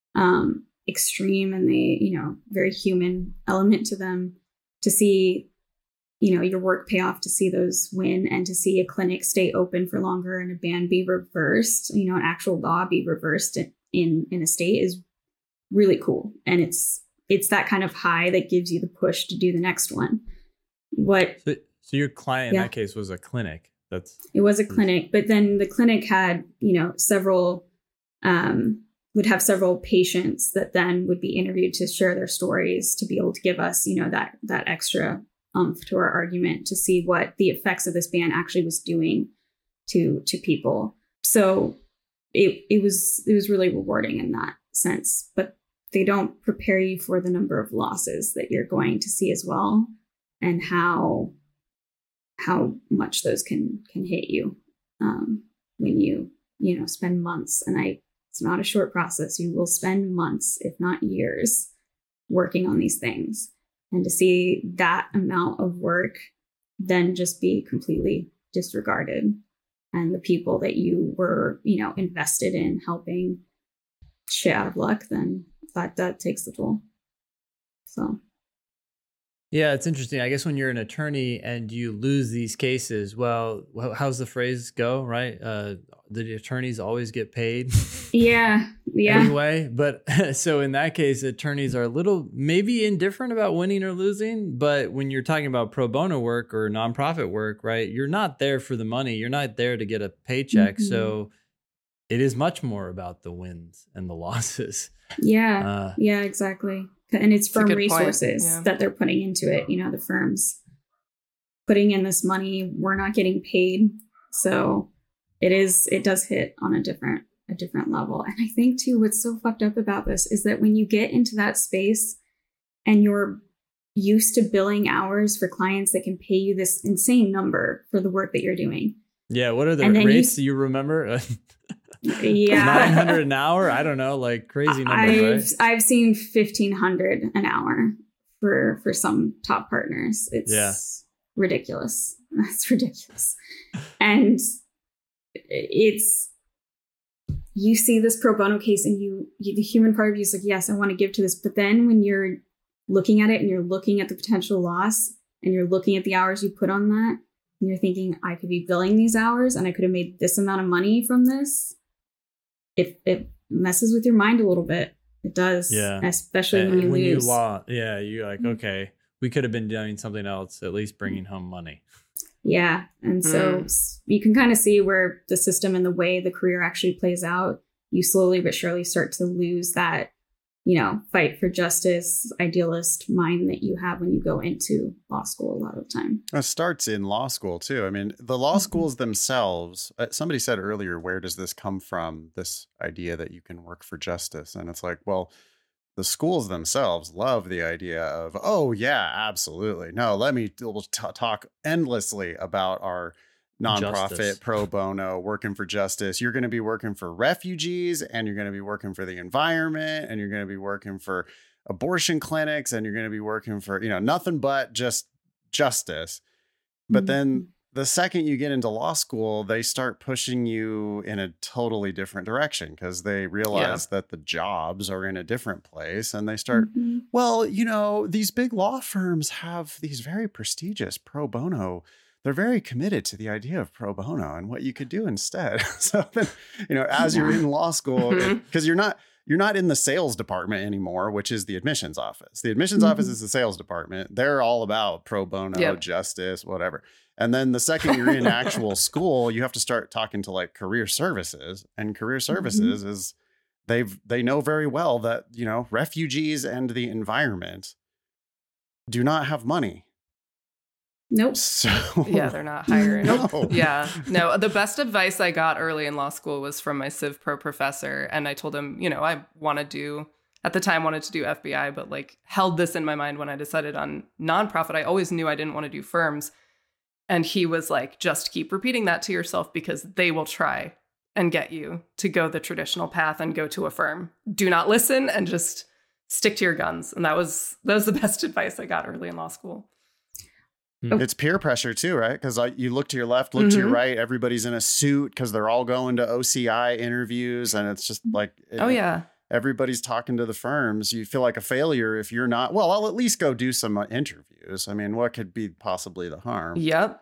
extreme and they, very human element to them, to see your work pay off, to see those win, and to see a clinic stay open for longer and a ban be reversed, an actual law be reversed in a state is really cool. And it's that kind of high that gives you the push to do the next one. So your client in that case was a clinic. It was a clinic, but then the clinic had, several would have several patients that then would be interviewed to share their stories, to be able to give us, that extra oomph to our argument, to see what the effects of this ban actually was doing to people. So it was really rewarding in that sense, but they don't prepare you for the number of losses that you're going to see as well, and how much those can hit you when you spend months. And it's not a short process. You will spend months, if not years, working on these things, and to see that amount of work then just be completely disregarded, and the people that you were invested in helping shit out of luck, then that takes the toll. So yeah, it's interesting. I guess when you're an attorney and you lose these cases, well, how's the phrase go, right? The attorneys always get paid. Yeah. Anyway, but so in that case, attorneys are a little maybe indifferent about winning or losing. But when you're talking about pro bono work or nonprofit work, right, you're not there for the money. You're not there to get a paycheck. Mm-hmm. So it is much more about the wins and the losses. Yeah. Yeah, exactly. And it's firm resources that they're putting into it. The firms putting in this money, we're not getting paid. So it does hit on a different level. And I think too, what's so fucked up about this is that when you get into that space and you're used to billing hours for clients that can pay you this insane number for the work that you're doing. Yeah. What are the rates? Do you remember? Yeah. 900 an hour. I don't know, like crazy numbers, right? I've seen 1,500 an hour for some top partners. It's ridiculous. That's ridiculous. And you see this pro bono case and you the human part of you is like, yes, I want to give to this. But then when you're looking at it and you're looking at the potential loss and you're looking at the hours you put on that, and you're thinking, I could be billing these hours and I could have made this amount of money from this. It messes with your mind a little bit. It does. Yeah. Especially when you lose. You're like, okay, we could have been doing something else, at least bringing home money. Yeah. And so you can kind of see where the system and the way the career actually plays out, you slowly but surely start to lose that, fight for justice, idealist mind that you have when you go into law school a lot of the time. It starts in law school too. I mean, the law schools themselves, somebody said earlier, where does this come from? This idea that you can work for justice. And it's like, well, the schools themselves love the idea of, oh yeah, absolutely. No, we'll talk endlessly about our nonprofit justice. Pro bono working for justice. You're going to be working for refugees, and you're going to be working for the environment, and you're going to be working for abortion clinics, and you're going to be working for, nothing but just justice. But then the second you get into law school, they start pushing you in a totally different direction because they realize that the jobs are in a different place, and they start, well, these big law firms have these very prestigious pro bono. They're very committed to the idea of pro bono and what you could do instead. So then, as you're in law school, because you're not in the sales department anymore, which is the admissions office. The admissions office is the sales department. They're all about pro bono, justice, whatever. And then the second you're in actual school, you have to start talking to like career services, and career services is they know very well that, refugees and the environment do not have money. Nope. So yeah, they're not hiring. No. Yeah. No, the best advice I got early in law school was from my Civ Pro professor. And I told him, I wanted to do FBI, but like held this in my mind when I decided on nonprofit. I always knew I didn't want to do firms. And he was like, just keep repeating that to yourself because they will try and get you to go the traditional path and go to a firm. Do not listen and just stick to your guns. And that was the best advice I got early in law school. It's peer pressure too, right? Because you look to your left, look to your right. Everybody's in a suit because they're all going to OCI interviews. And it's just like, everybody's talking to the firms. You feel like a failure if you're not. Well, I'll at least go do some interviews. I mean, what could be possibly the harm? Yep.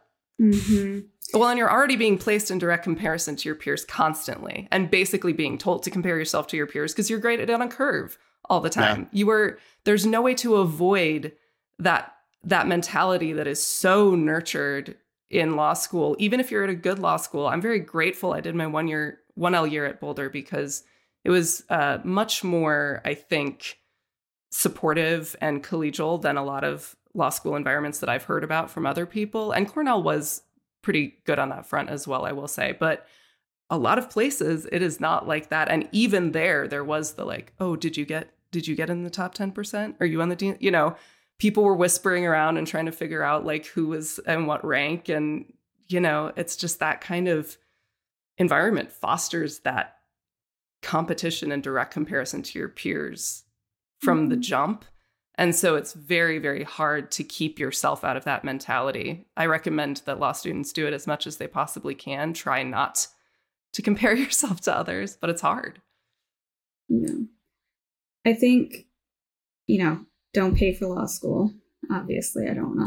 Well, and you're already being placed in direct comparison to your peers constantly and basically being told to compare yourself to your peers because you're graded on a curve all the time. Yeah. There's no way to avoid that mentality that is so nurtured in law school. Even if you're at a good law school, I'm very grateful I did my 1L year at Boulder because it was much more, I think, supportive and collegial than a lot of law school environments that I've heard about from other people. And Cornell was pretty good on that front as well, I will say. But a lot of places, it is not like that. And even there was the like, oh, did you get in the top 10%? Are you on the dean? You know, people were whispering around and trying to figure out like who was and what rank. And, you know, it's just that kind of environment fosters that competition and direct comparison to your peers from the jump. And so it's very, very hard to keep yourself out of that mentality. I recommend that law students do it as much as they possibly can. Try not to compare yourself to others, but it's hard. Yeah. I think, you know, don't pay for law school. Obviously, I don't want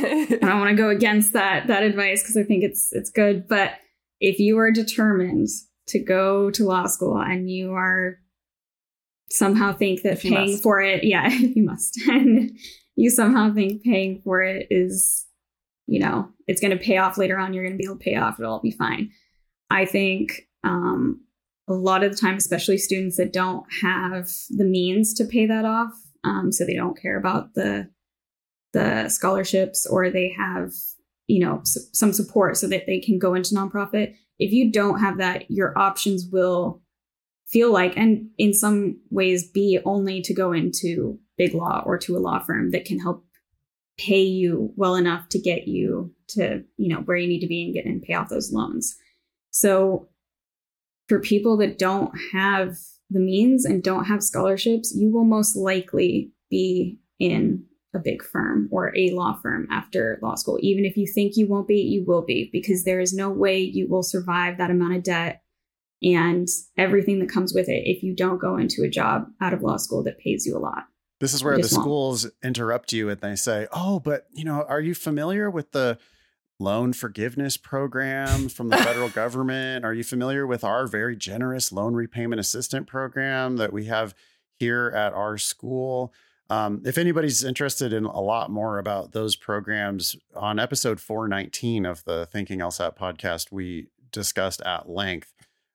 to go against that advice because I think it's good. But if you are determined to go to law school and you are somehow think that paying for it, if you must, and you somehow think paying for it is, you know, it's going to pay off later on, you're going to be able to pay off, it'll all be fine. I think a lot of the time, especially students that don't have the means to pay that off, so they don't care about the scholarships, or they have, you know, some support so that they can go into nonprofit. If you don't have that, your options will feel like, and in some ways be, only to go into big law or to a law firm that can help pay you well enough to get you to, you know, where you need to be and get and pay off those loans. So for people that don't have the means and don't have scholarships, you will most likely be in a big firm or a law firm after law school. Even if you think you won't be, you will be, because there is no way you will survive that amount of debt and everything that comes with it if you don't go into a job out of law school that pays you a lot. This is where the schools interrupt you and they say, oh, but, you know, are you familiar with the loan forgiveness program from the federal government? Are you familiar with our very generous loan repayment assistant program that we have here at our school? If anybody's interested in a lot more about those programs, on episode 419 of the Thinking LSAT podcast, we discussed at length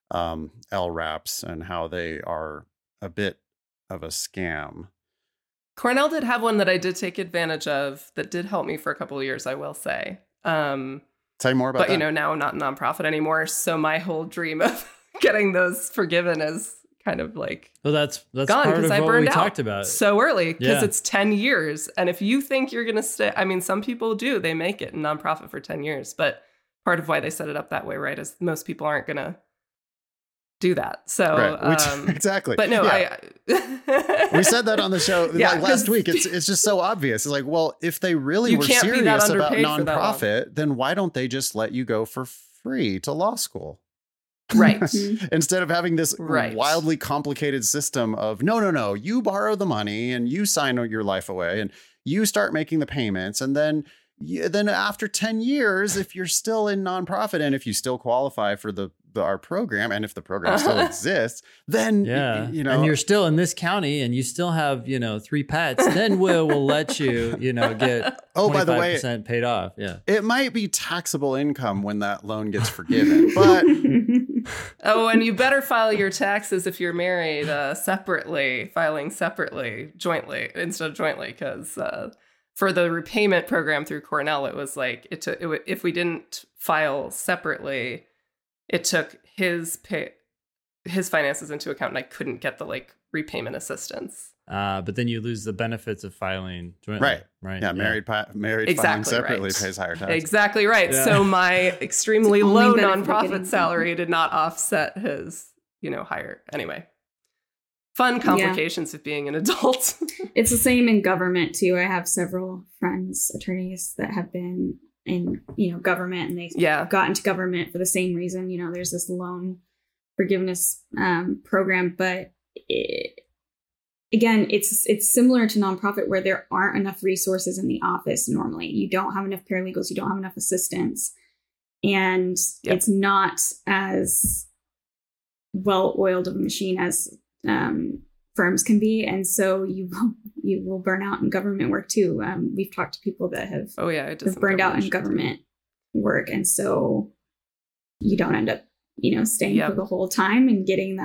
LRAPs and how they are a bit of a scam. Cornell did have one that I did take advantage of that did help me for a couple of years, I will say. Tell you more about that. But, you know, now I'm not a nonprofit anymore. So my whole dream of getting those forgiven is kind of like, well, that's gone, part of I what we out talked about so early, because it's 10 years. And if you think you're going to stay, I mean, some people do, they make it in nonprofit for 10 years, but part of why they set it up that way, right, is most people aren't going to do that. So right. Exactly. But no, yeah. We said that on the show like last week. It's just so obvious. It's like, well, if they really were serious about nonprofit, then why don't they just let you go for free to law school? Right. Instead of having this wildly complicated system of no, you borrow the money and you sign your life away and you start making the payments. And then after 10 years, if you're still in nonprofit and if you still qualify for our program, and if the program still exists, then, you know, and you're still in this county and you still have, you know, 3 pets, then we'll let you, you know, get 25% by the way, paid off. Yeah. It might be taxable income when that loan gets forgiven, but and you better file your taxes if you're married filing separately, jointly instead of jointly, because for the repayment program through Cornell, it was like if we didn't file separately, it took his finances into account, and I couldn't get the like repayment assistance. But then you lose the benefits of filing jointly. Right. Yeah, married exactly filing separately pays higher taxes. Exactly right. Yeah. So my extremely low nonprofit salary did not offset his, you know, higher. Anyway, fun complications of being an adult. It's the same in government too. I have several friends, attorneys, that have been in, you know, government, and they got into government for the same reason. You know, there's this loan forgiveness program, but again, it's similar to nonprofit, where there aren't enough resources in the office. Normally, you don't have enough paralegals, you don't have enough assistants, and it's not as well-oiled of a machine as firms can be, and so you will burn out in government work too. We've talked to people that have burned out in government work, and so you don't end up, you know, staying for the whole time and getting that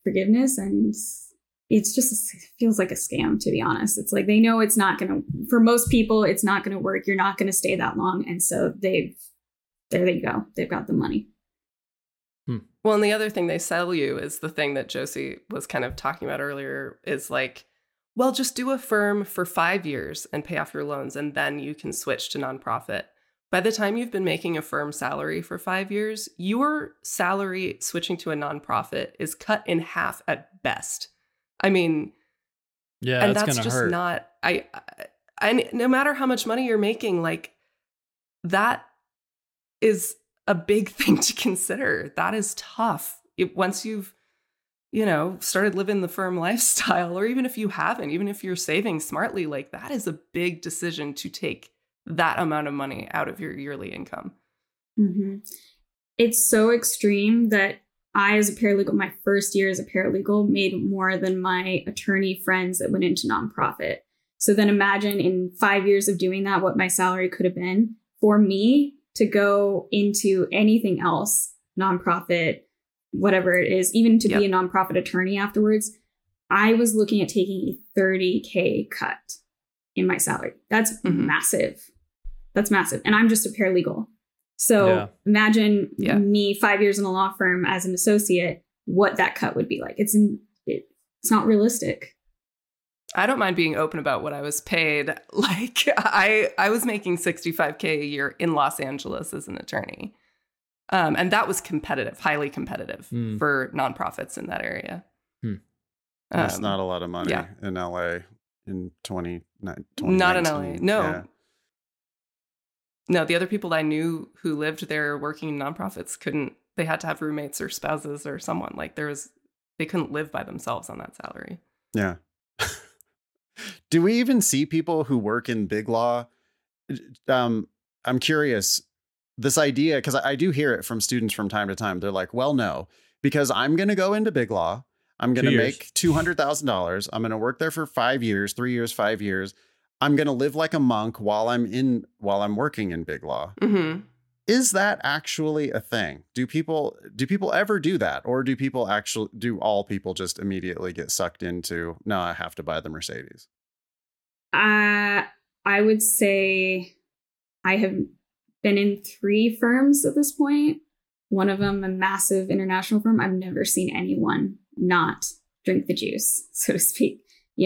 forgiveness, and it feels like a scam, to be honest. It's like they know it's not going to, for most people, it's not going to work. You're not going to stay that long. And so there they go. They've got the money. Well, and the other thing they sell you is the thing that Josie was kind of talking about earlier is like, well, just do a firm for 5 years and pay off your loans, and then you can switch to nonprofit. By the time you've been making a firm salary for 5 years, your salary switching to a nonprofit is cut in half at best. I mean, yeah, and that's just hurt. not, I no matter how much money you're making, like that is a big thing to consider. That is tough. Once you've, started living the firm lifestyle, or even if you haven't, even if you're saving smartly, like that is a big decision to take that amount of money out of your yearly income. Mm-hmm. It's so extreme that I, as a paralegal, my first year as a paralegal, made more than my attorney friends that went into nonprofit. So then imagine in 5 years of doing that, what my salary could have been. For me to go into anything else, nonprofit, whatever it is, even to be a nonprofit attorney afterwards, I was looking at taking a $30,000 cut in my salary. That's massive. That's massive. And I'm just a paralegal. So imagine me 5 years in a law firm as an associate, what that cut would be like. It's not realistic. I don't mind being open about what I was paid. Like I was making $65,000 a year in Los Angeles as an attorney. And that was competitive, highly competitive for nonprofits in that area. That's not a lot of money in LA in 2019. Not in LA. No. Yeah. No, the other people I knew who lived there working in nonprofits they had to have roommates or spouses or someone. Like they couldn't live by themselves on that salary. Yeah. Do we even see people who work in big law? I'm curious, this idea, because I do hear it from students from time to time. They're like, well, no, because I'm going to go into big law. I'm going to make $200,000. I'm going to work there for 5 years, 3 years, 5 years. I'm going to live like a monk while I'm working in big law. Mm-hmm. Is that actually a thing? Do people ever do that? Or do all people just immediately get sucked into, no, I have to buy the Mercedes? I would say I have been in 3 firms at this point. One of them, a massive international firm. I've never seen anyone not drink the juice, so to speak.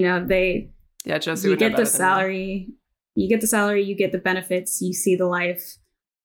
Josie, you get the salary, you get the benefits, you see the life,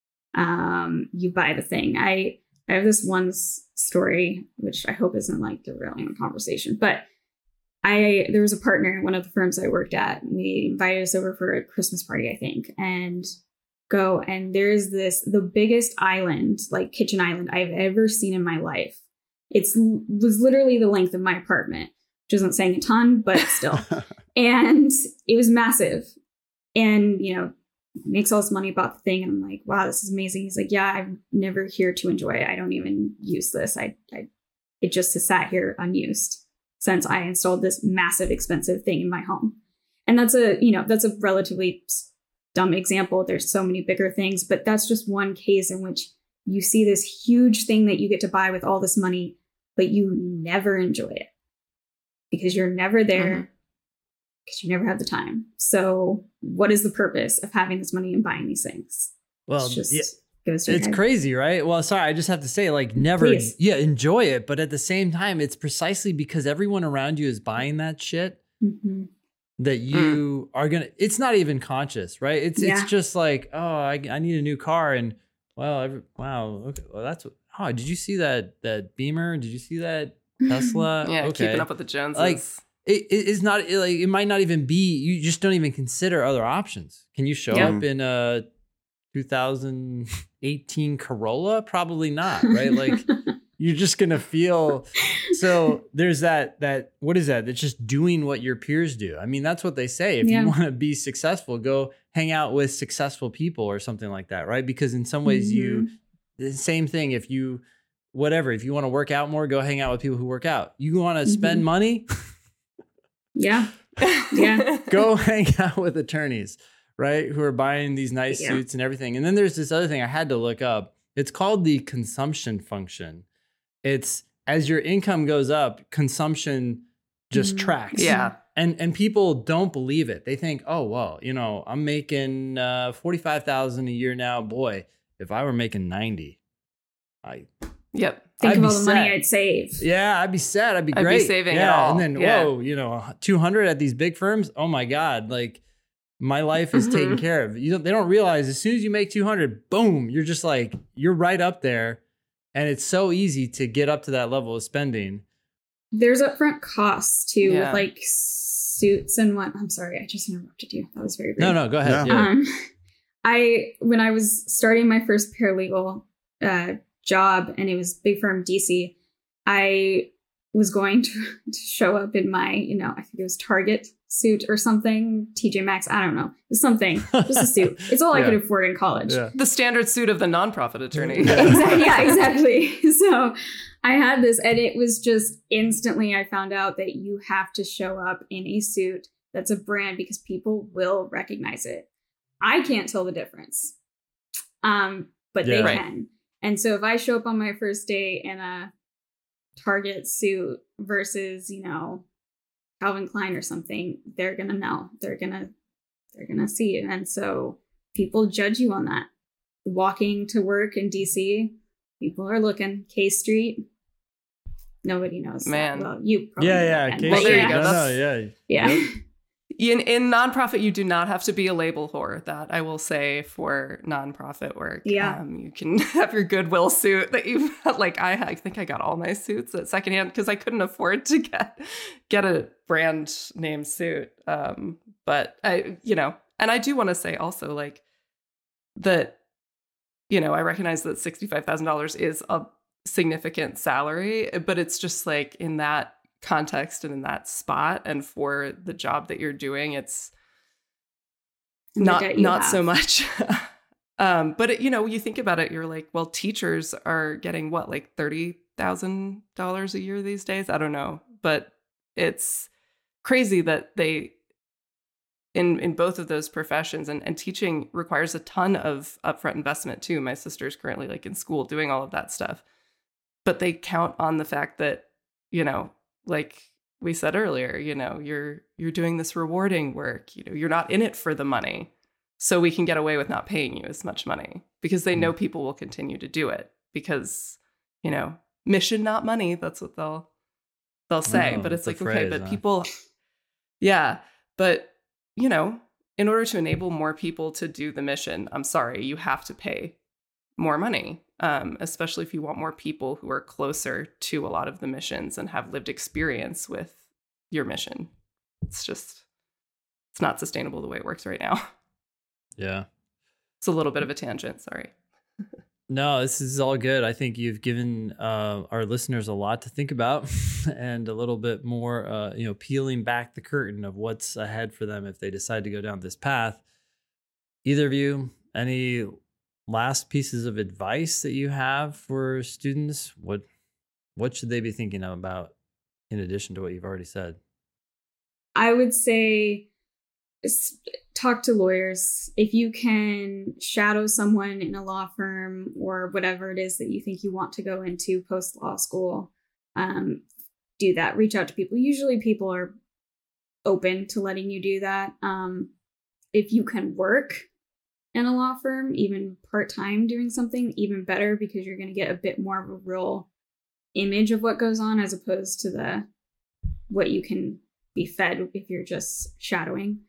you buy the thing. I have this one story, which I hope isn't like derailing the conversation, but there was a partner in one of the firms I worked at, and they invited us over for a Christmas party, I think, and there's the biggest island, like kitchen island I've ever seen in my life. Was literally the length of my apartment, which isn't saying a ton, but still. And it was massive. And, makes all this money about the thing. And I'm like, wow, this is amazing. He's like, yeah, I'm never here to enjoy it. I don't even use this. It just has sat here unused since I installed this massive, expensive thing in my home. And that's a relatively dumb example. There's so many bigger things, but that's just one case in which you see this huge thing that you get to buy with all this money, but you never enjoy it because you're never there, because you never have the time. So what is the purpose of having this money and buying these things? Well, it's crazy, right? Well, sorry, I just have to say, like, never, enjoy it. But at the same time, it's precisely because everyone around you is buying that shit that you are going to, it's not even conscious, right? It's just like, oh, I need a new car. And okay, well, that's what, did you see that Beamer? Did you see that Tesla? Yeah, okay. Keeping up with the Joneses. Like, it's not like, it might not even be, you just don't even consider other options. Can you show up in a 2018 Corolla? Probably not, right? Like, you're just going to feel, so there's that, what is that? It's just doing what your peers do. I mean, that's what they say. If you want to be successful, go hang out with successful people or something like that, right? Because in some ways the same thing, if you want to work out more, go hang out with people who work out. You want to spend money? Yeah. Go hang out with attorneys, right? Who are buying these nice suits and everything. And then there's this other thing I had to look up. It's called the consumption function. It's as your income goes up, consumption just tracks. Yeah. And people don't believe it. They think, oh, well, you know, I'm making $45,000 a year now. Boy, if I were making 90, Think of all the money I'd save. Yeah, I'd be set. I'd be great. I'd be saving it all. And then, whoa, you know, 200 at these big firms. Oh my God. Like my life is taken care of. They don't realize as soon as you make 200, boom, you're just like, you're right up there. And it's so easy to get up to that level of spending. There's upfront costs too, with like suits and what. I'm sorry, I just interrupted you. That was very rude. No, go ahead. Yeah. When I was starting my first paralegal job, and it was big firm DC, I was going to show up in my, you know, I think it was Target suit or something, TJ Maxx, I don't know, something, just a suit. It's all I could afford in college. Yeah. The standard suit of the nonprofit attorney. Exactly. So I had this, and it was just instantly I found out that you have to show up in a suit that's a brand because people will recognize it. I can't tell the difference, but they can. And so if I show up on my first day in a Target suit versus, you know, Calvin Klein or something, they're going to know. They're going to see it. And so people judge you on that. Walking to work in DC, people are looking. K Street, nobody knows. Man. Well, you probably Well, there you go. Yeah. Yep. In nonprofit, you do not have to be a label whore. That I will say for nonprofit work. Yeah. You can have your Goodwill suit that you've like. I think I got all my suits at secondhand because I couldn't afford to get a brand name suit. But I, you know, and I do want to say also like that, you know, I recognize that $65,000 is a significant salary, but it's just like in that context and in that spot and for the job that you're doing, it's not so much. But it, you know, you think about it, you're like, well, teachers are getting what, like $30,000 a year these days? I don't know, but it's crazy that they in both of those professions, and teaching requires a ton of upfront investment too. My sister's currently like in school doing all of that stuff, but they count on the fact that, you know, like we said earlier, you know, you're doing this rewarding work, you know, you're not in it for the money, so we can get away with not paying you as much money because they know people will continue to do it because, you know, mission, not money. That's what they'll say. But it's like, okay, but people, but you know, in order to enable more people to do the mission, I'm sorry, you have to pay more money, especially if you want more people who are closer to a lot of the missions and have lived experience with your mission. It's not sustainable the way it works right now. Yeah. It's a little bit of a tangent. Sorry. No, this is all good. I think you've given our listeners a lot to think about and a little bit more, you know, peeling back the curtain of what's ahead for them if they decide to go down this path. Either of you, any last pieces of advice that you have for students? What should they be thinking about in addition to what you've already said? I would say talk to lawyers. If you can shadow someone in a law firm or whatever it is that you think you want to go into post law school, do that. Reach out to people. Usually people are open to letting you do that. If you can work in a law firm, even part-time doing something, even better, because you're going to get a bit more of a real image of what goes on as opposed to what you can be fed if you're just shadowing.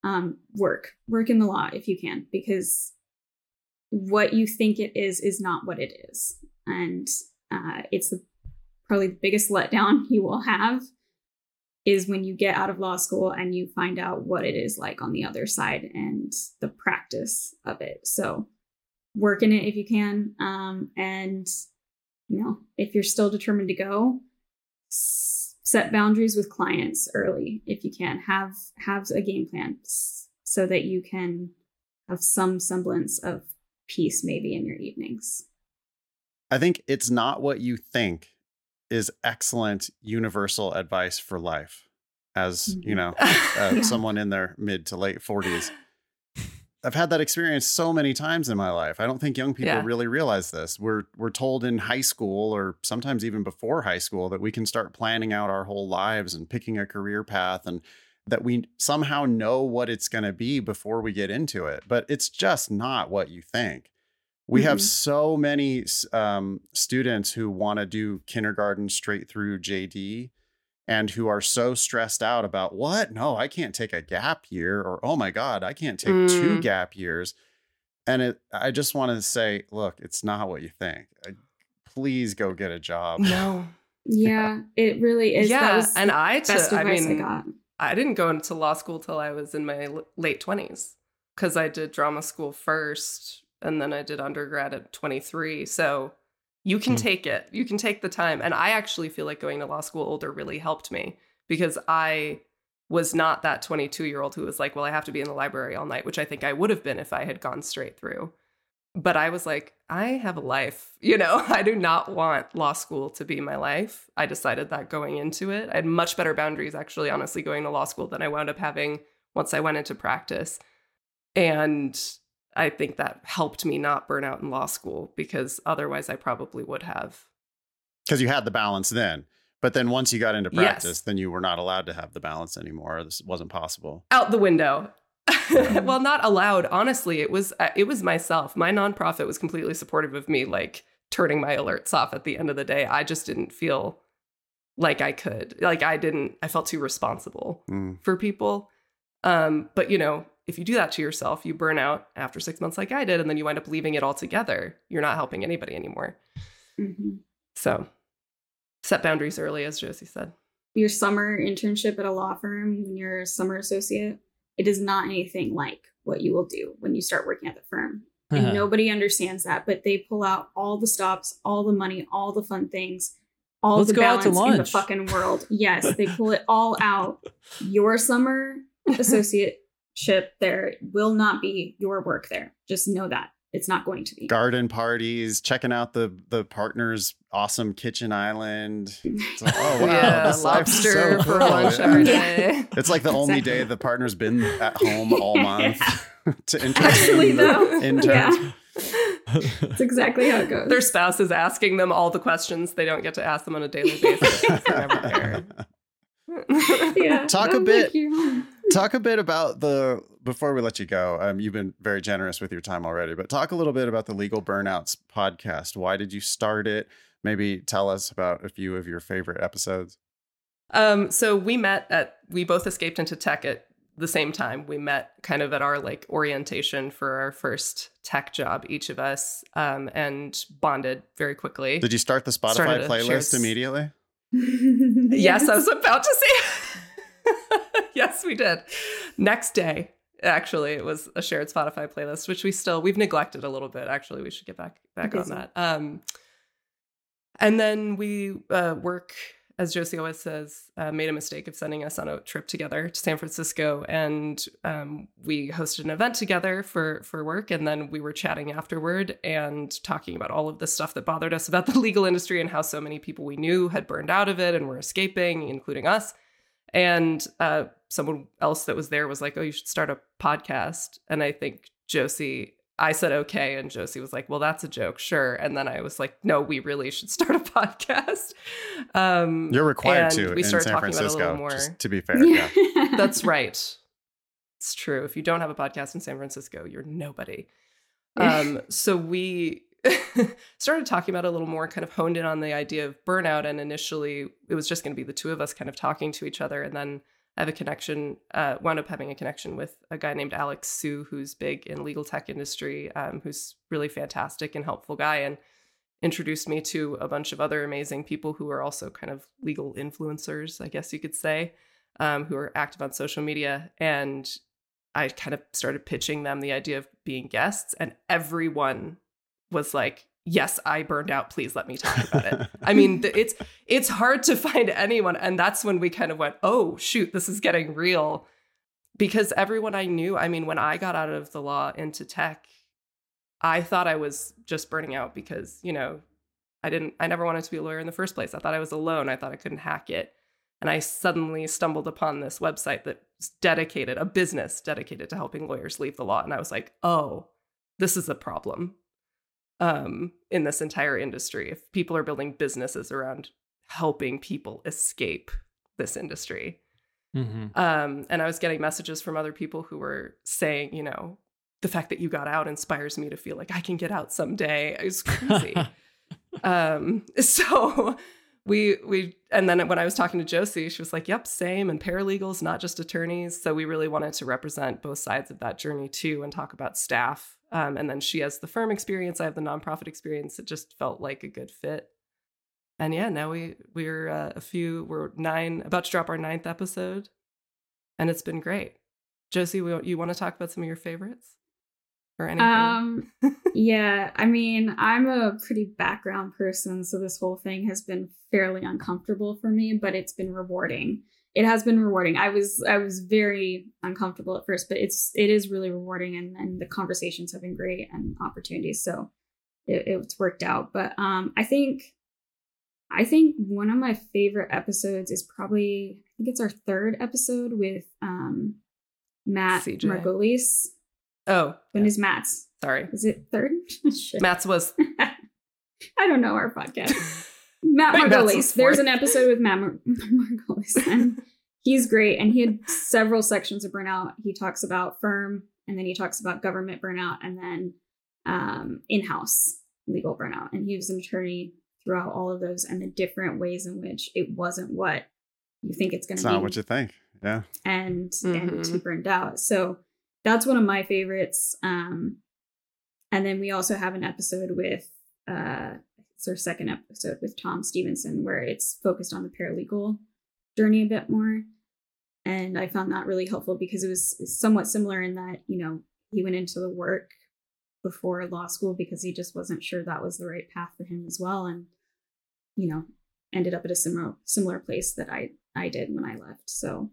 Work in the law if you can, because what you think it is not what it is. And it's probably the biggest letdown you will have is when you get out of law school and you find out what it is like on the other side and the practice of it. So work in it if you can. And, you know, if you're still determined to go, set boundaries with clients early if you can. Have a game plan so that you can have some semblance of peace maybe in your evenings. I think it's not what you think is excellent universal advice for life. As, you know, someone in their mid to late 40s, I've had that experience so many times in my life. I don't think young people really realize this. We're told in high school, or sometimes even before high school, that we can start planning out our whole lives and picking a career path, and that we somehow know what it's going to be before we get into it. But it's just not what you think. We have so many students who want to do kindergarten straight through JD, and who are so stressed out about what? No, I can't take a gap year, or, oh my God, I can't take 2 gap years. And I just want to say, look, it's not what you think. Please go get a job. No. Yeah, it really is. Yeah. And I got. I didn't go into law school till I was in my late 20s, because I did drama school first, and then I did undergrad at 23. So you can take it. You can take the time. And I actually feel like going to law school older really helped me, because I was not that 22-year-old who was like, well, I have to be in the library all night, which I think I would have been if I had gone straight through. But I was like, I have a life. I do not want law school to be my life. I decided that going into it. I had much better boundaries, actually, honestly, going to law school than I wound up having once I went into practice. And I think that helped me not burn out in law school, because otherwise I probably would have. Because you had the balance then. But then once you got into practice, then you were not allowed to have the balance anymore. This wasn't possible. Out the window. Well, not allowed. Honestly, it was myself. My nonprofit was completely supportive of me, like turning my alerts off at the end of the day. I just didn't feel like I could. Like I felt too responsible for people. But if you do that to yourself, you burn out after 6 months like I did, and then you wind up leaving it all together. You're not helping anybody anymore. So set boundaries early, as Josie said. Your summer internship at a law firm, when you're a summer associate, it is not anything like what you will do when you start working at the firm. And nobody understands that, but they pull out all the stops, all the money, all the fun things, all the balance in the fucking world. Yes, they pull it all out. Your summer associateship there will not be your work there. Just know that. It's not going to be. Garden parties, checking out the partner's awesome kitchen island. It's like, oh, wow. Yeah, lobster so for lunch every day. It's like the only day the partner's been at home all month to entertain the interns. Yeah. That's exactly how it goes. Their spouse is asking them all the questions they don't get to ask them on a daily basis. They're never there. Yeah. Talk a bit about before we let you go, you've been very generous with your time already, but talk a little bit about the Legal Burnouts podcast. Why did you start it? Maybe tell us about a few of your favorite episodes. So we both escaped into tech at the same time. We met kind of at our orientation for our first tech job, each of us, and bonded very quickly. Did you start the Spotify playlist immediately? Yes, I was about to say. Yes, we did. Next day, actually, it was a shared Spotify playlist, which we've neglected a little bit. Actually, we should get back on that. And then we work, as Josie always says, made a mistake of sending us on a trip together to San Francisco, and we hosted an event together for work, and then we were chatting afterward and talking about all of the stuff that bothered us about the legal industry and how so many people we knew had burned out of it and were escaping, including us. And someone else that was there was like, oh, you should start a podcast. And I think I said, okay. And Josie was like, well, that's a joke. Sure. And then I was like, no, we really should start a podcast. You're required to we started in San talking Francisco, about it a little more. Just to be fair. Yeah. That's right. It's true. If you don't have a podcast in San Francisco, you're nobody. So we started talking about it a little more, kind of honed in on the idea of burnout. And initially it was just going to be the two of us kind of talking to each other. And then I have wound up having a connection with a guy named Alex Su, who's big in legal tech industry, who's really fantastic and helpful guy, and introduced me to a bunch of other amazing people who are also kind of legal influencers, I guess you could say, who are active on social media. And I kind of started pitching them the idea of being guests, and everyone was like, yes, I burned out. Please let me talk about it. I mean, it's hard to find anyone. And that's when we kind of went, oh, shoot, this is getting real. Because everyone I knew, I mean, when I got out of the law into tech, I thought I was just burning out because, I never wanted to be a lawyer in the first place. I thought I was alone. I thought I couldn't hack it. And I suddenly stumbled upon this website that dedicated, a business dedicated to helping lawyers leave the law. And I was like, oh, this is a problem in this entire industry. If people are building businesses around helping people escape this industry. Mm-hmm. And I was getting messages from other people who were saying, you know, the fact that you got out inspires me to feel like I can get out someday. It was crazy. So and then when I was talking to Josie, she was like, yep, same. And paralegals, not just attorneys. So we really wanted to represent both sides of that journey too, and talk about staff. And then she has the firm experience. I have the nonprofit experience. It just felt like a good fit. And yeah, now we're about to drop our 9th episode, and it's been great. Josie, you want to talk about some of your favorites or anything? Yeah, I mean, I'm a pretty background person, so this whole thing has been fairly uncomfortable for me, but it's been rewarding. It has been rewarding. I was very uncomfortable at first, but it is really rewarding, and the conversations have been great and opportunities, so it's worked out. But I think one of my favorite episodes is probably, I think it's our 3rd episode with Matt CJ. Margolis. Oh. When is Matt's? Sorry. Is it 3rd? Shit. Matt's was... I don't know our podcast. Matt Margolis. There's an episode with Matt Margolis. And he's great. And he had several sections of burnout. He talks about firm, and then he talks about government burnout, and then in-house legal burnout. And he was an attorney throughout all of those, and the different ways in which it wasn't what you think it's going to be. It's not what you think. Yeah. And too burned out. So that's one of my favorites. And then we also have an episode with, it's our 2nd episode with Tom Stevenson, where it's focused on the paralegal journey a bit more. And I found that really helpful because it was somewhat similar in that, you know, he went into the work before law school because he just wasn't sure that was the right path for him as well, and you know, ended up at a similar place that I did when I left. So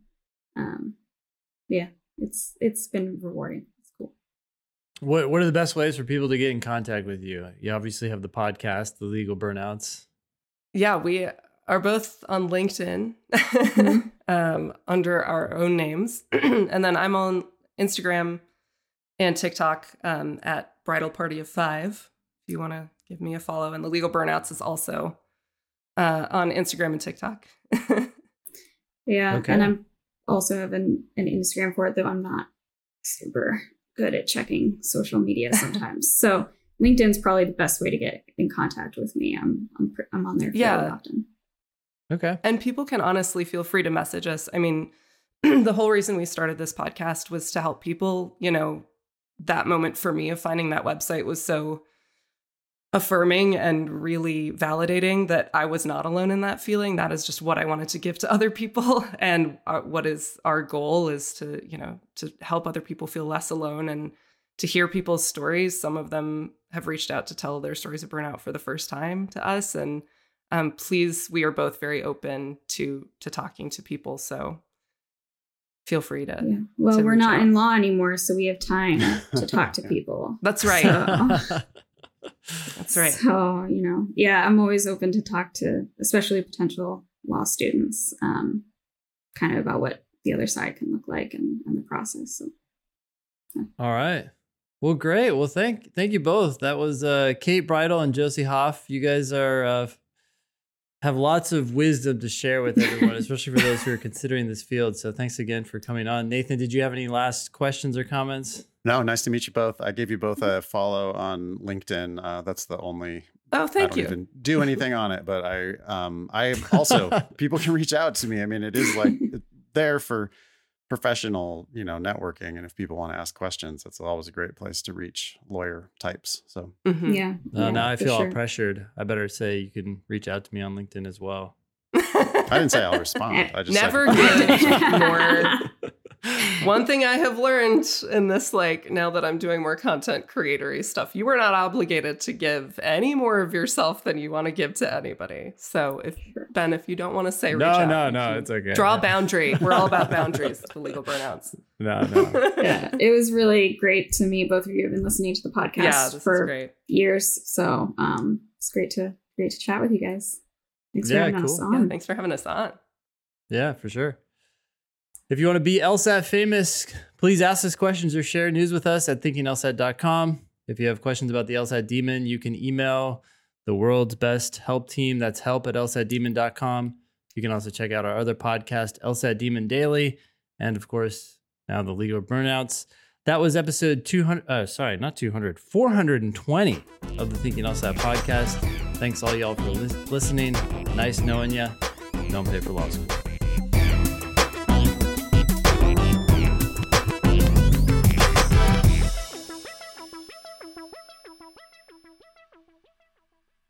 yeah, it's been rewarding. It's cool. What are the best ways for people to get in contact with you? You obviously have the podcast, The Legal Burnouts. Yeah, we are both on LinkedIn under our own names. And then I'm on Instagram and TikTok at Bridal Party of 5, if you want to give me a follow. And The Legal Burnouts is also on Instagram and TikTok. Yeah, okay. And I'm also have an Instagram for it, though I'm not super good at checking social media sometimes. So LinkedIn's probably the best way to get in contact with me. I'm on there fairly often. Okay. And people can honestly feel free to message us. I mean, the whole reason we started this podcast was to help people. You know, that moment for me of finding that website was so affirming and really validating that I was not alone in that feeling. That is just what I wanted to give to other people. And what is our goal is to, you know, to help other people feel less alone and to hear people's stories. Some of them have reached out to tell their stories of burnout for the first time to us. And please, we are both very open to talking to people. So feel free to. Yeah. Well, we're not in law anymore, so we have time to talk to people. That's right. So, that's right. So, you know, yeah, I'm always open to talk to, especially potential law students, kind of about what the other side can look like and the process. So, yeah. All right. Well, great. Well, thank you both. That was Kate Bridle and Josie Hoff. You guys are have lots of wisdom to share with everyone, especially for those who are considering this field. So thanks again for coming on. Nathan, did you have any last questions or comments? No, nice to meet you both. I gave you both a follow on LinkedIn. That's the only. Oh, thank you. I don't even do anything on it, but I also people can reach out to me. I mean, it is like there for professional, you know, networking, and if people want to ask questions, that's always a great place to reach lawyer types. So yeah. Now I feel all pressured. I better say you can reach out to me on LinkedIn as well. I didn't say I'll respond. I just never said, give more. One thing I have learned in this, like now that I'm doing more content creatory stuff, you are not obligated to give any more of yourself than you want to give to anybody. So if you don't want to say reach out, no, it's okay. Draw a boundary. We're all about boundaries to Legal Burnouts. No. Yeah, it was really great to meet both of you. I've been listening to the podcast for years, so it's great to chat with you guys. Thanks for having us on. Yeah, thanks for having us on. Yeah, for sure. If you want to be LSAT famous, please ask us questions or share news with us at thinkinglsat.com. If you have questions about the LSAT Demon, you can email the world's best help team. That's help@lsatdemon.com. You can also check out our other podcast, LSAT Demon Daily, and of course, now the League of Burnouts. That was episode 420 of the Thinking LSAT podcast. Thanks all y'all for listening. Nice knowing ya. Don't pay for law school.